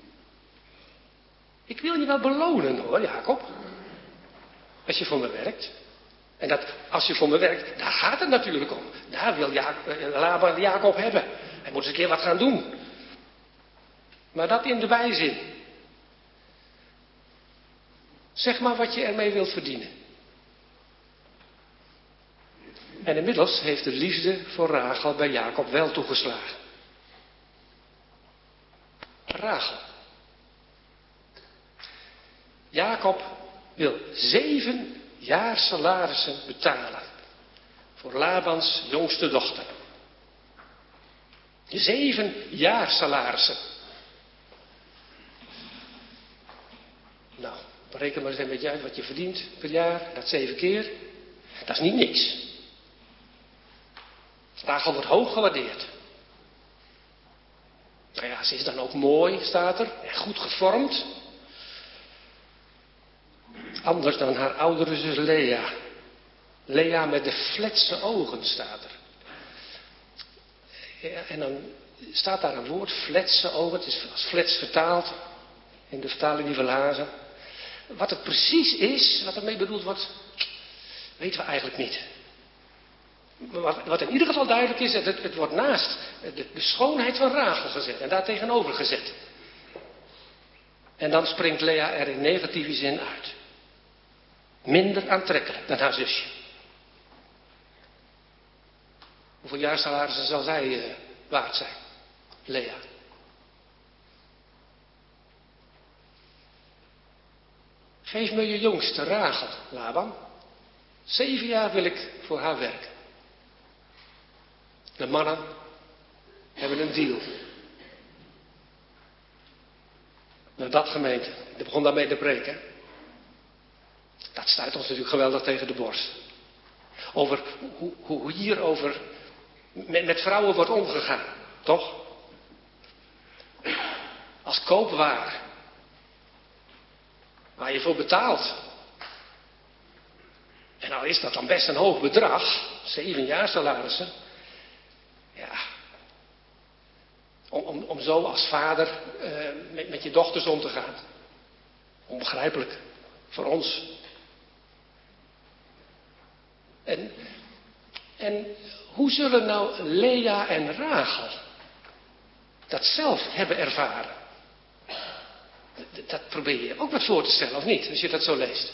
Ik wil je wel belonen, hoor, Jacob. Als je voor me werkt. En dat, als je voor me werkt, daar gaat het natuurlijk om. Daar wil Jacob, Laban Jacob hebben. Hij moet eens een keer wat gaan doen. Maar dat in de bijzin. Zeg maar wat je ermee wilt verdienen. En inmiddels heeft de liefde voor Rachel bij Jacob wel toegeslagen. Rachel. Jacob wil zeven jaar salarissen betalen voor Labans jongste dochter. Zeven jaar salarissen. Nou, bereken maar eens een beetje uit wat je verdient per jaar. Dat zeven keer. Dat is niet niks. Rachel wordt hoog gewaardeerd. Nou ja, ze is dan ook mooi, staat er. En goed gevormd. Anders dan haar oudere zus Lea. Lea met de fletse ogen, staat er. Ja, en dan staat daar een woord, fletse ogen. Het is als flets vertaald. In de vertaling die we lazen. Wat het precies is, wat ermee bedoeld wordt, weten we eigenlijk niet. Wat, wat in ieder geval duidelijk is, het, het wordt naast de, de schoonheid van Rachel gezet en daar tegenover gezet. En dan springt Lea er in negatieve zin uit. Minder aantrekkelijk dan haar zusje. Hoeveel jaarsalarissen zal zij uh, waard zijn? Lea. Geef me je jongste Rachel, Laban. Zeven jaar wil ik voor haar werken. De mannen hebben een deal. Nou, dat gemeente, die begon daarmee te breken. Dat stuit ons natuurlijk geweldig tegen de borst. Over hoe, hoe hier over met, met vrouwen wordt omgegaan, toch? Als koopwaar. Waar je voor betaalt. En nou is dat dan best een hoog bedrag. Zeven jaar salarissen. Ja. Om, om, om zo als vader uh, met, met je dochters om te gaan. Onbegrijpelijk. Voor ons. En, en hoe zullen nou Lea en Rachel dat zelf hebben ervaren? Dat, dat probeer je ook wat voor te stellen, of niet? Als je dat zo leest.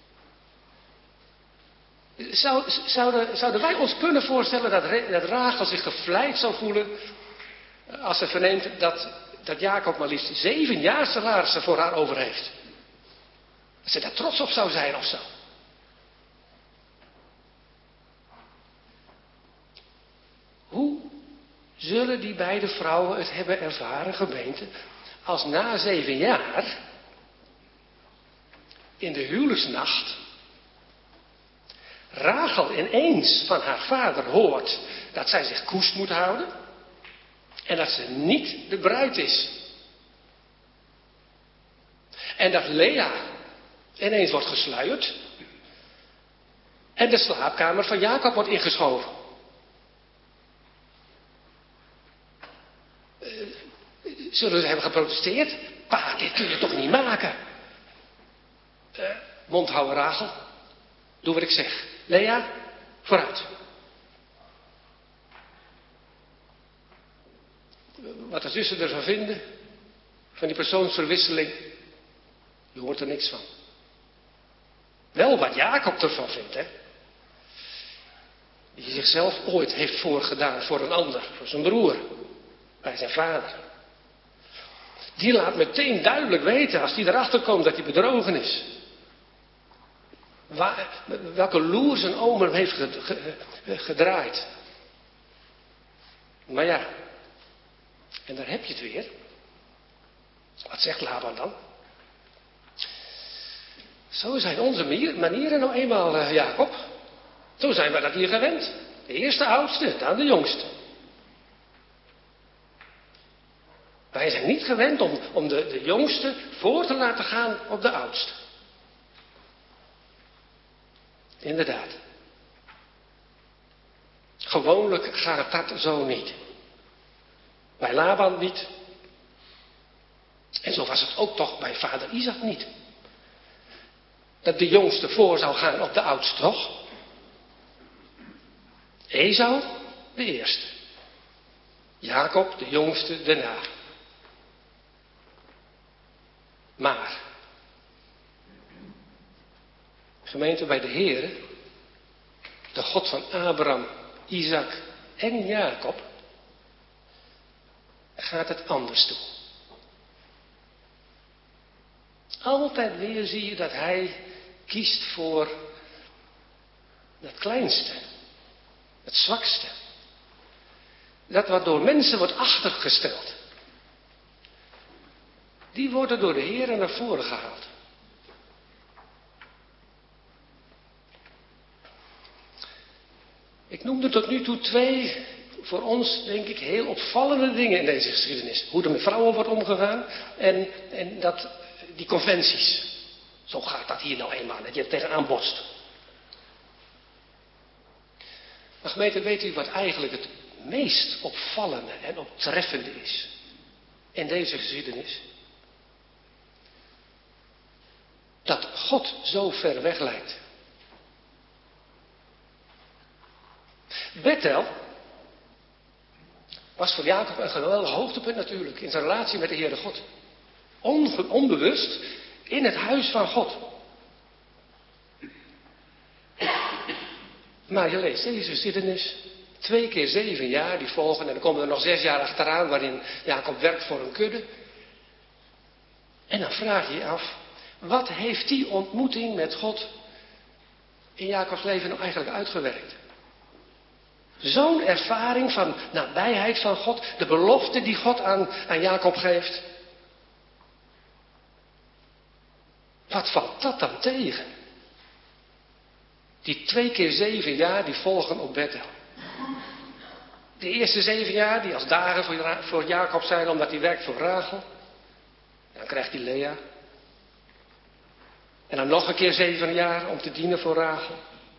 Zou, zouden, zouden wij ons kunnen voorstellen dat, dat Rachel zich gevleid zou voelen als ze verneemt dat, dat Jacob maar liefst zeven jaar salarissen voor haar over heeft? Dat ze daar trots op zou zijn of zo. Hoe zullen die beide vrouwen het hebben ervaren, gemeente, als na zeven jaar in de huwelijksnacht Rachel ineens van haar vader hoort dat zij zich koest moet houden en dat ze niet de bruid is. En dat Lea ineens wordt gesluierd En de slaapkamer van Jacob wordt ingeschoven. Uh, zullen ze hebben geprotesteerd? Pa, dit kun je toch niet maken? Uh, mond houden, Rachel. Doe wat ik zeg. Lea, vooruit. Wat de zussen ervan vinden, van die persoonsverwisseling, je hoort er niks van. Wel wat Jacob ervan vindt, hè. Die zichzelf ooit heeft voorgedaan voor een ander, voor zijn broer, bij zijn vader. Die laat meteen duidelijk weten, als die erachter komt, dat hij bedrogen is. Waar, welke loer zijn oom hem heeft gedraaid. Maar ja, en daar heb je het weer. Wat zegt Laban dan? Zo zijn onze manieren nou eenmaal, uh, Jacob. Zo zijn wij dat hier gewend. De eerste oudste, dan de jongste. Wij zijn niet gewend om, om de, de jongste voor te laten gaan op de oudste. Inderdaad. Gewoonlijk gaat dat zo niet. Bij Laban niet. En zo was het ook toch bij vader Isaac niet. Dat de jongste voor zou gaan op de oudste, toch? Esau, de eerste. Jacob, de jongste, daarna. Maar, gemeente bij de Heere, de God van Abraham, Isaac en Jacob, gaat het anders toe. Altijd weer zie je dat hij kiest voor het kleinste, het zwakste. Dat wat door mensen wordt achtergesteld. Die worden door de Heer naar voren gehaald. Ik noemde tot nu toe twee, voor ons denk ik, heel opvallende dingen in deze geschiedenis. Hoe er met vrouwen wordt omgegaan en, en dat, die conventies. Zo gaat dat hier nou eenmaal, dat je er tegenaan botst. Maar gemeente, weet u wat eigenlijk het meest opvallende en optreffende is in deze geschiedenis? Dat God zo ver weg lijkt. Bethel was voor Jacob een geweldig hoogtepunt natuurlijk in zijn relatie met de Heere God. Onge- onbewust in het huis van God. Maar je leest deze geschiedenis, twee keer zeven jaar die volgen en dan komen er nog zes jaar achteraan waarin Jacob werkt voor een kudde. En dan vraag je je af, wat heeft die ontmoeting met God in Jacobs leven nou eigenlijk uitgewerkt? Zo'n ervaring van nabijheid van God, de belofte die God aan, aan Jacob geeft. Wat valt dat dan tegen? Die twee keer zeven jaar die volgen op Bethel. De eerste zeven jaar die als dagen voor, voor Jacob zijn omdat hij werkt voor Rachel. Dan krijgt hij Lea. En dan nog een keer zeven jaar om te dienen voor Rachel.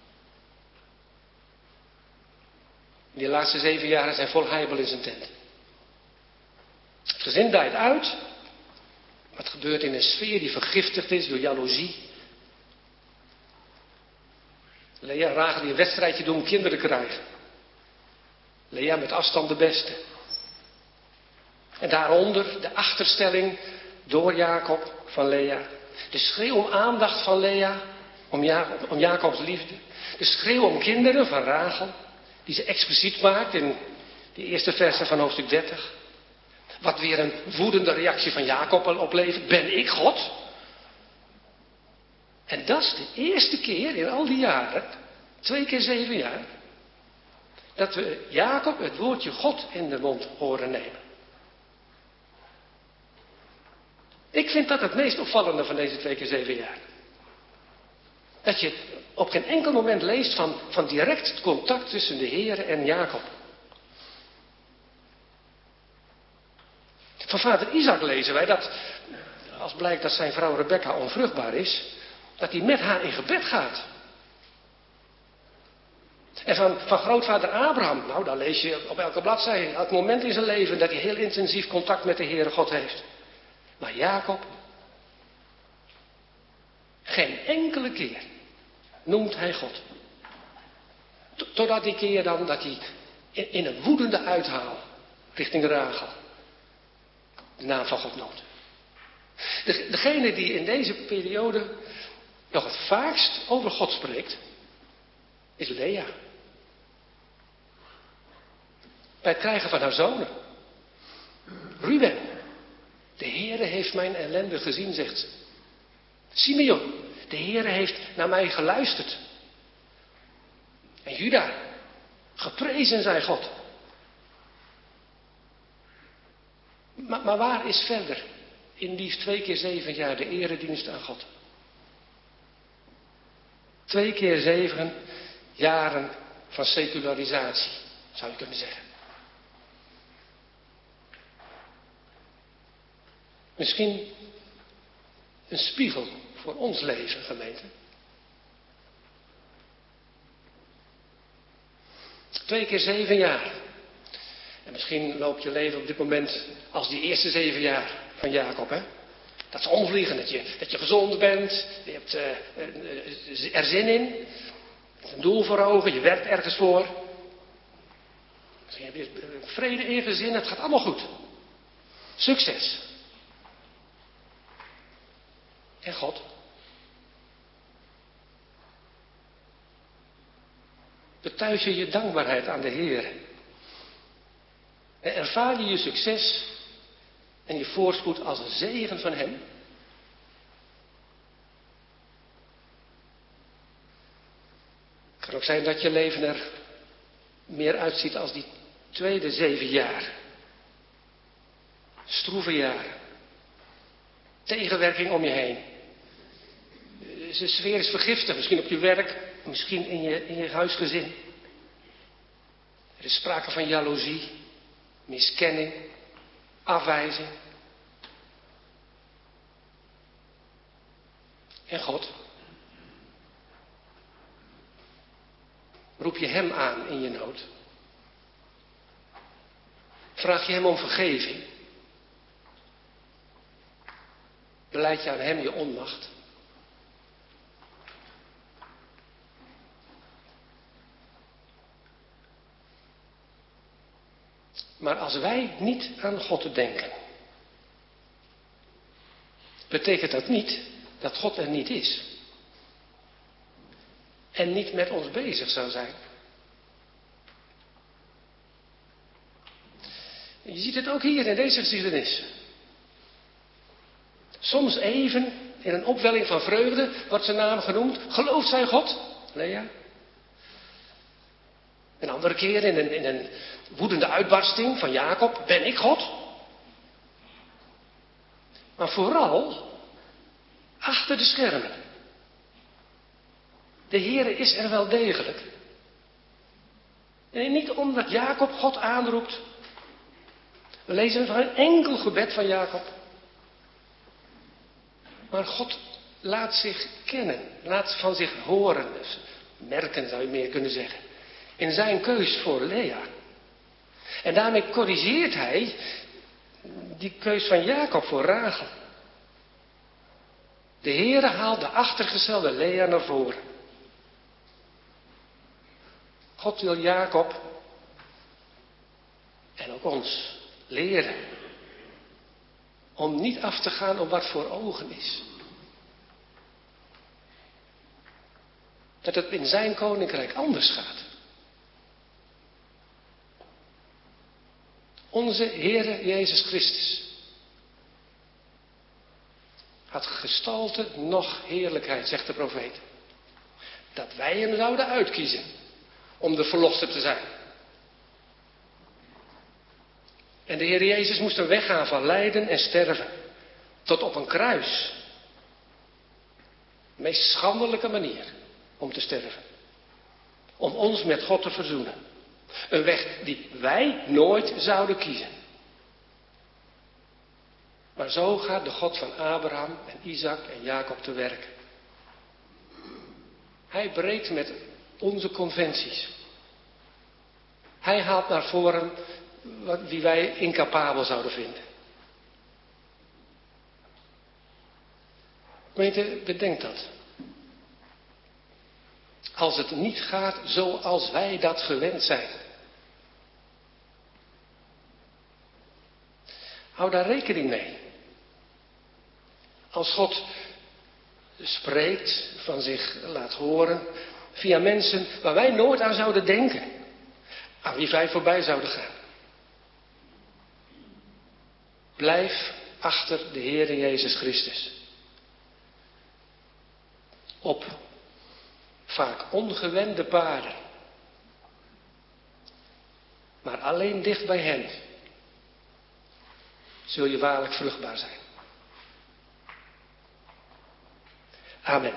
Die laatste zeven jaren zijn vol heibel in zijn tent. Het gezin draait uit. Wat gebeurt in een sfeer die vergiftigd is door jaloezie. Lea en Rachel die een wedstrijdje doen om kinderen te krijgen. Lea met afstand de beste. En daaronder de achterstelling door Jacob van Lea. De schreeuw om aandacht van Lea, om, ja- om Jacobs liefde. De schreeuw om kinderen van Rachel, die ze expliciet maakt in de eerste versen van hoofdstuk dertig. Wat weer een woedende reactie van Jacob oplevert. Ben ik God? En dat is de eerste keer in al die jaren, twee keer zeven jaar, dat we Jacob het woordje God in de mond horen nemen. Ik vind dat het meest opvallende van deze twee keer zeven jaar. Dat je op geen enkel moment leest van, van direct contact tussen de Heer en Jacob. Van vader Isaac lezen wij dat, als blijkt dat zijn vrouw Rebekka onvruchtbaar is, dat hij met haar in gebed gaat. En van, van grootvader Abraham, nou daar lees je op elke bladzijde, elk moment in zijn leven dat hij heel intensief contact met de Heere God heeft. Maar Jacob, geen enkele keer noemt hij God. Totdat die keer dan dat hij in, in een woedende uithaal richting Rachel de naam van God noemt. De, degene die in deze periode nog het vaakst over God spreekt, is Lea. Bij het krijgen van haar zonen. Ruben, de Heere heeft mijn ellende gezien, zegt ze. Simeon, de Heere heeft naar mij geluisterd. En Juda, geprezen zij God. Maar, maar waar is verder in die twee keer zeven jaar de eredienst aan God? Twee keer zeven jaren van secularisatie, zou je kunnen zeggen. Misschien een spiegel voor ons leven, gemeente. Twee keer zeven jaar. En misschien loopt je leven op dit moment als die eerste zeven jaar van Jacob, hè? Dat is omvliegen, dat je, dat je gezond bent, je hebt uh, er zin in, je hebt een doel voor ogen, je werkt ergens voor. Misschien heb je vrede in je gezin, het gaat allemaal goed. Succes. En God? Betuig je je dankbaarheid aan de Heer. En ervaar je je succes en je voorspoed als een zegen van Hem? Het kan ook zijn dat je leven er meer uitziet als die tweede zeven jaar. Stroeve jaren. Tegenwerking om je heen. De sfeer is vergiftigd, misschien op je werk, misschien in je, in je huisgezin. Er is sprake van jaloezie, miskenning, afwijzing. En God? Roep je Hem aan in je nood? Vraag je Hem om vergeving? Beleid je aan Hem je onmacht? Maar als wij niet aan God denken, betekent dat niet dat God er niet is. En niet met ons bezig zou zijn. Je ziet het ook hier in deze geschiedenis. Soms even in een opwelling van vreugde wordt zijn naam genoemd. Gelooft zij God? Lea. Een andere keer in een, in een woedende uitbarsting van Jacob. Ben ik God? Maar vooral achter de schermen. De Heere is er wel degelijk. En niet omdat Jacob God aanroept. We lezen van een enkel gebed van Jacob. Maar God laat zich kennen, laat van zich horen, dus merken zou je meer kunnen zeggen, in zijn keus voor Lea. En daarmee corrigeert hij die keus van Jacob voor Rachel. De Heere haalt de achtergestelde Lea naar voren. God wil Jacob en ook ons leren om niet af te gaan op wat voor ogen is. Dat het in zijn koninkrijk anders gaat. Onze Heere Jezus Christus had gestalte noch heerlijkheid, zegt de profeet. Dat wij hem zouden uitkiezen om de verlosser te zijn. En de Heer Jezus moest een weg gaan van lijden en sterven. Tot op een kruis. De meest schandelijke manier om te sterven. Om ons met God te verzoenen. Een weg die wij nooit zouden kiezen. Maar zo gaat de God van Abraham en Isaac en Jacob te werk. Hij breekt met onze conventies. Hij haalt naar voren wat, wie wij incapabel zouden vinden. Gemeente, bedenk dat. Als het niet gaat zoals wij dat gewend zijn. Hou daar rekening mee. Als God spreekt, van zich laat horen, via mensen waar wij nooit aan zouden denken. Aan wie wij voorbij zouden gaan. Blijf achter de Heere Jezus Christus. Op vaak ongewende paden. Maar alleen dicht bij hen zul je waarlijk vruchtbaar zijn. Amen.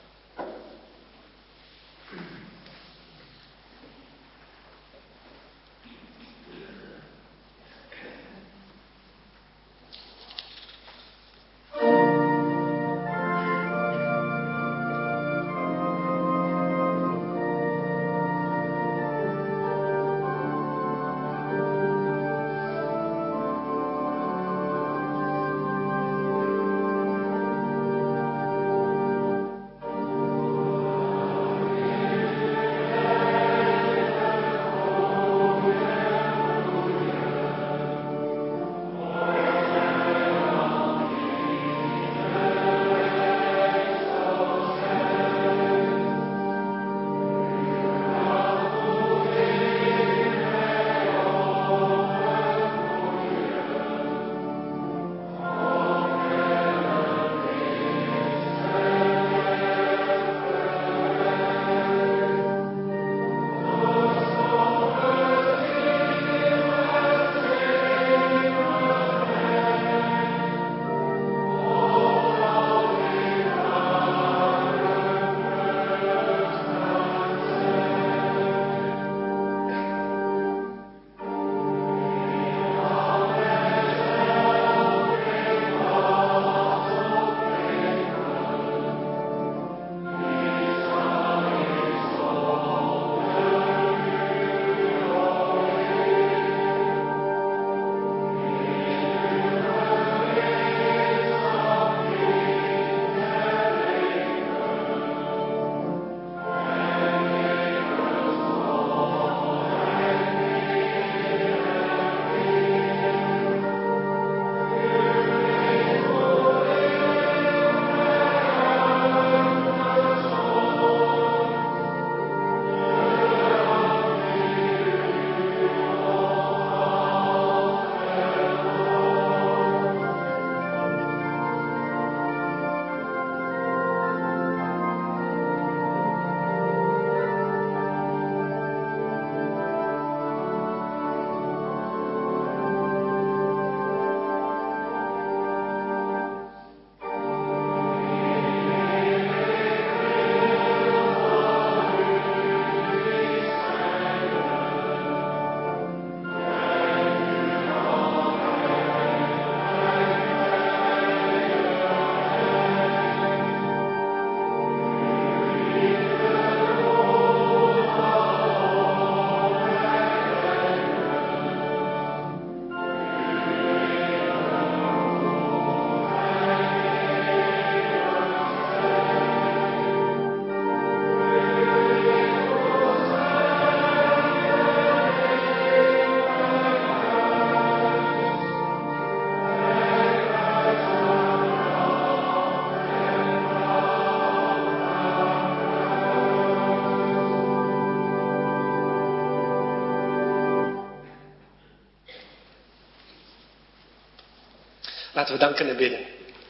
Laten we danken en bidden.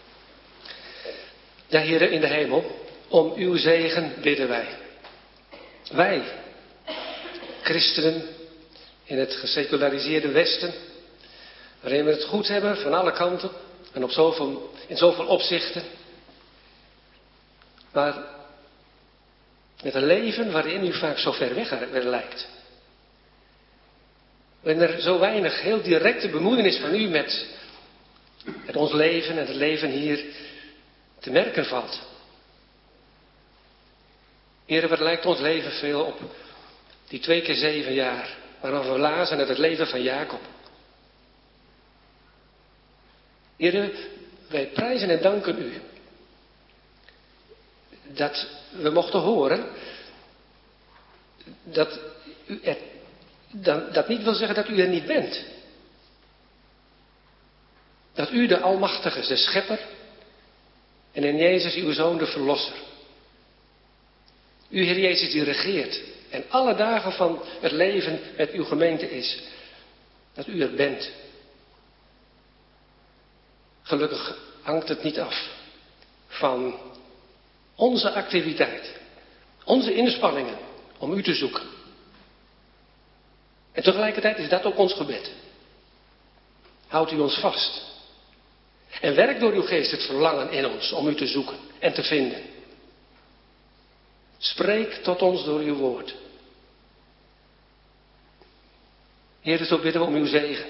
Ja, Heere in de hemel, om uw zegen bidden wij. Wij, christenen in het geseculariseerde Westen, waarin we het goed hebben van alle kanten en op zoveel, in zoveel opzichten. Maar met een leven waarin u vaak zo ver weg lijkt. Waarin er zo weinig heel directe bemoeienis van u met, met ons leven en het leven hier te merken valt. Heere, wat lijkt ons leven veel op die twee keer zeven jaar waarvan we lazen uit het leven van Jacob. Heere, wij prijzen en danken u dat we mochten horen dat u er, dat, dat niet wil zeggen dat u er niet bent. Dat u de Almachtige, de Schepper, en in Jezus uw Zoon de Verlosser. U, Heer Jezus, die regeert en alle dagen van het leven met uw gemeente is. Dat u er bent. Gelukkig hangt het niet af van onze activiteit, onze inspanningen om u te zoeken. En tegelijkertijd is dat ook ons gebed. Houdt u ons vast. En werk door uw geest het verlangen in ons om u te zoeken en te vinden. Spreek tot ons door uw woord. Heer, zo bidden we om uw zegen.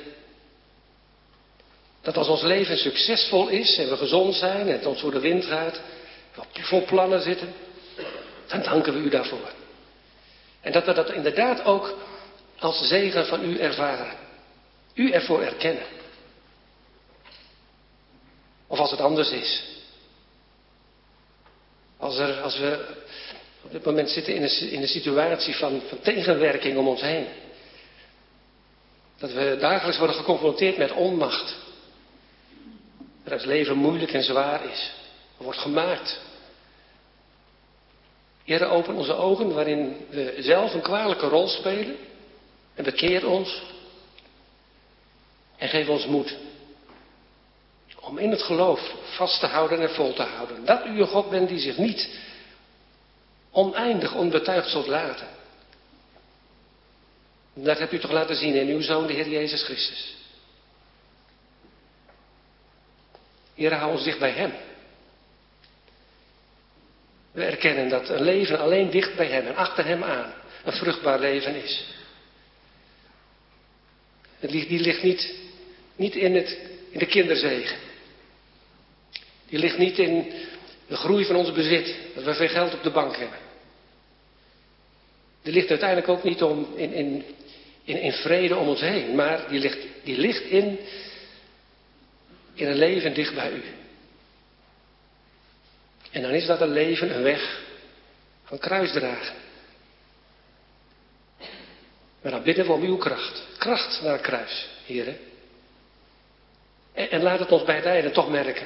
Dat als ons leven succesvol is en we gezond zijn en het ons voor de wind gaat, we vol plannen zitten, dan danken we u daarvoor. En dat we dat inderdaad ook als zegen van u ervaren. U ervoor erkennen. Of als het anders is. Als, er, als we op dit moment zitten in een, in een situatie van, van tegenwerking om ons heen. Dat we dagelijks worden geconfronteerd met onmacht. Dat het leven moeilijk en zwaar is. Er wordt gemaakt. Heer, open onze ogen waarin we zelf een kwalijke rol spelen. En bekeer ons. En geef ons moed. Om in het geloof vast te houden en vol te houden. Dat u een God bent die zich niet oneindig onbetuigd zult laten. Dat hebt u toch laten zien in uw Zoon, de Heer Jezus Christus. Heer, hou ons dicht bij Hem. We erkennen dat een leven alleen dicht bij Hem en achter Hem aan een vruchtbaar leven is. Die ligt niet, niet in, het, in de kinderzegen. Die ligt niet in de groei van ons bezit, dat we veel geld op de bank hebben. Die ligt uiteindelijk ook niet om, in, in, in, in vrede om ons heen, maar die ligt, die ligt in, in een leven dicht bij u. En dan is dat een leven, een weg van kruisdragen. Maar dan bidden we om uw kracht. Kracht naar het kruis, heren. En, en laat het ons bij het einde toch merken.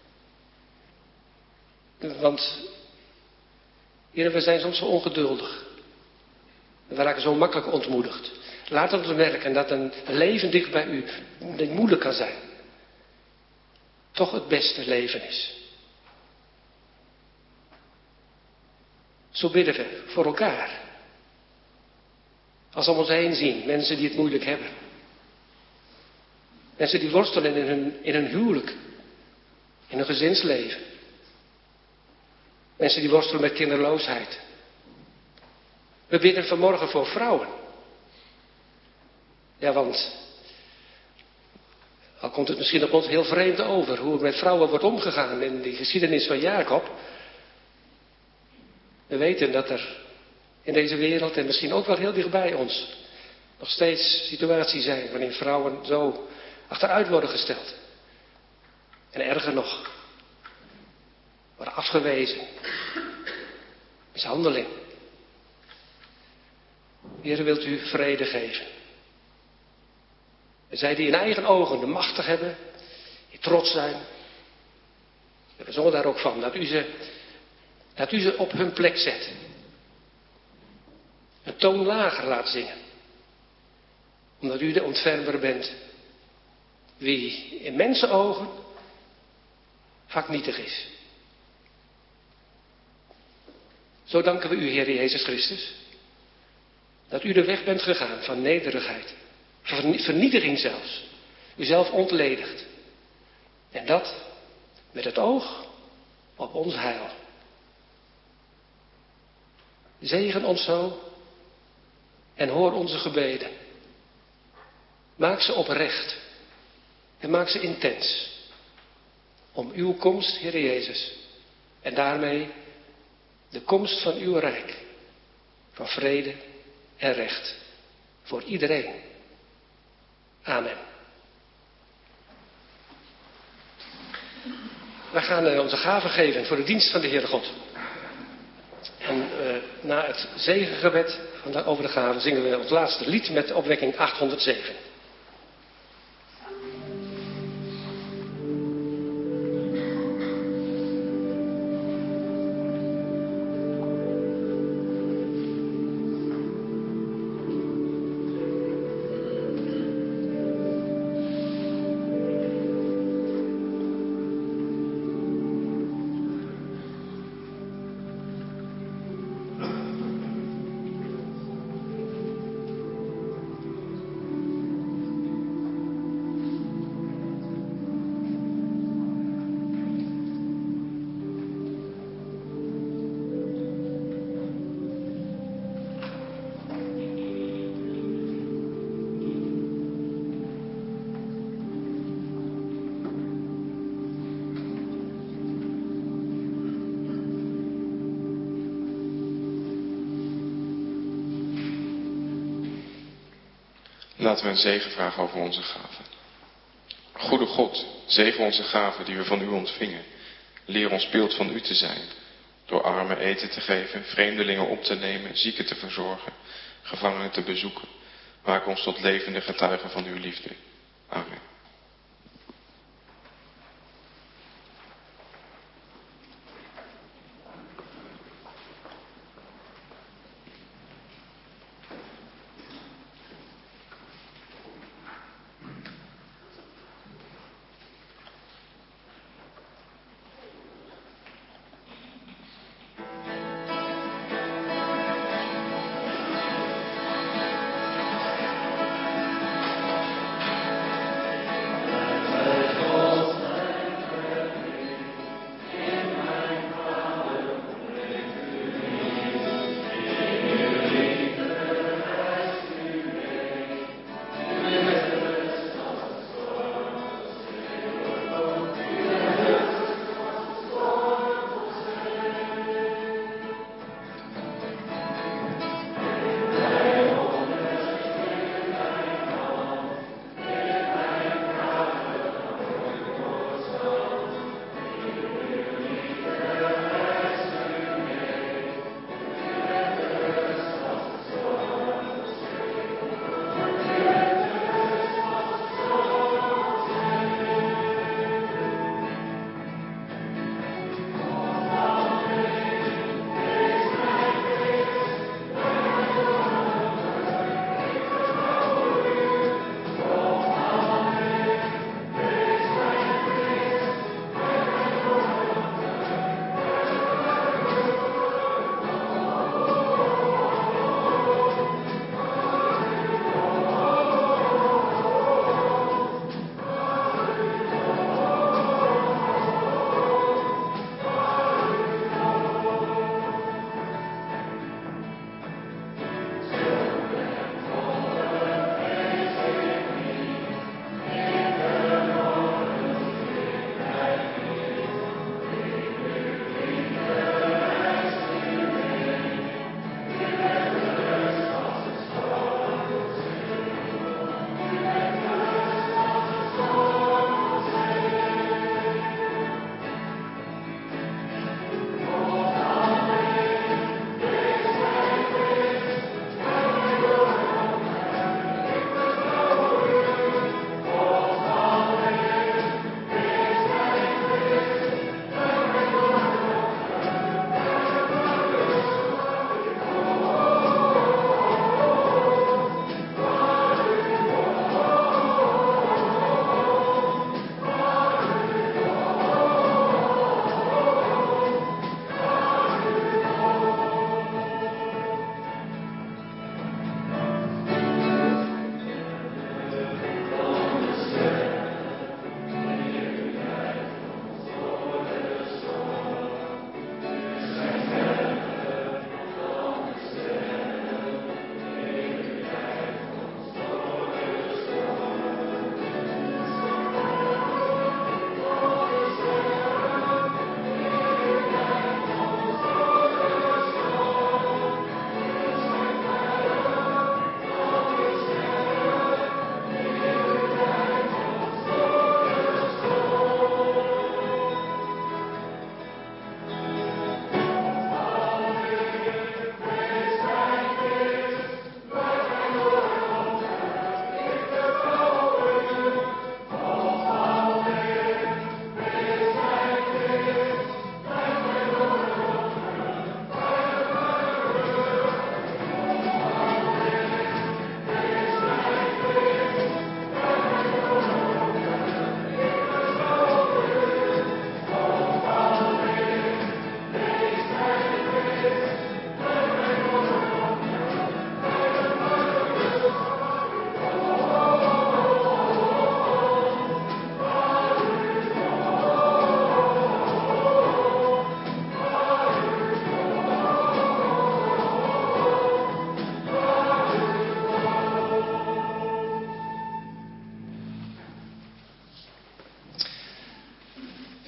Want, heren, we zijn soms zo ongeduldig. We raken zo makkelijk ontmoedigd. Laat het ons merken dat een leven dicht bij u niet moeilijk kan zijn. Toch het beste leven is. Zo bidden we voor elkaar. Als we om ons heen zien, mensen die het moeilijk hebben. Mensen die worstelen in hun, in hun huwelijk. In hun gezinsleven. Mensen die worstelen met kinderloosheid. We bidden vanmorgen voor vrouwen. Ja, want al komt het misschien op ons heel vreemd over hoe er met vrouwen wordt omgegaan in die geschiedenis van Jacob. We weten dat er in deze wereld en misschien ook wel heel dichtbij ons nog steeds situaties zijn waarin vrouwen zo achteruit worden gesteld. En erger nog, worden afgewezen. Mishandeling. Heer, wilt u vrede geven. En zij die in eigen ogen de machtig hebben, die trots zijn. We zongen daar ook van, dat u ze, dat u ze op hun plek zet. Een toon lager laat zingen. Omdat u de ontfermer bent. Wie in mensenogen vaak nietig is. Zo danken we u, Heer Jezus Christus. Dat u de weg bent gegaan van nederigheid. Van vernietiging zelfs. Uzelf ontledigt. En dat met het oog op ons heil. Zegen ons zo. En hoor onze gebeden. Maak ze oprecht. En maak ze intens. Om uw komst, Heer Jezus. En daarmee de komst van uw rijk. Van vrede en recht. Voor iedereen. Amen. We gaan uh, onze gaven geven voor de dienst van de Heere God. En uh, na het zegengebed van de, over de gaven zingen we ons laatste lied met opwekking achthonderdzeven. Laten we een zegen vragen over onze gaven. Goede God, zegen onze gaven die we van u ontvingen. Leer ons beeld van u te zijn. Door armen eten te geven, vreemdelingen op te nemen, zieken te verzorgen, gevangenen te bezoeken. Maak ons tot levende getuigen van uw liefde. Amen.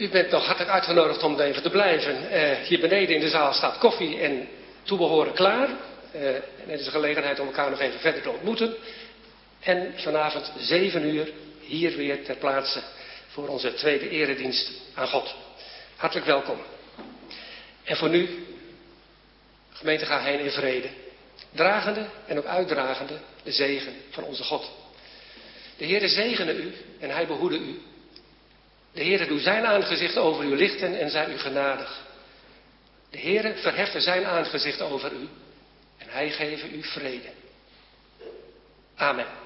U bent nog hartelijk uitgenodigd om even te blijven. Uh, hier beneden in de zaal staat koffie en toebehoren klaar. Uh, en het is een gelegenheid om elkaar nog even verder te ontmoeten. En vanavond zeven uur hier weer ter plaatse voor onze tweede eredienst aan God. Hartelijk welkom. En voor nu, gemeente, ga heen in vrede. Dragende en ook uitdragende de zegen van onze God. De Heere zegene u en hij behoede u. De Heere doe zijn aangezicht over u lichten en zij u genadig. De Heere verheffe zijn aangezicht over u en hij geve u vrede. Amen.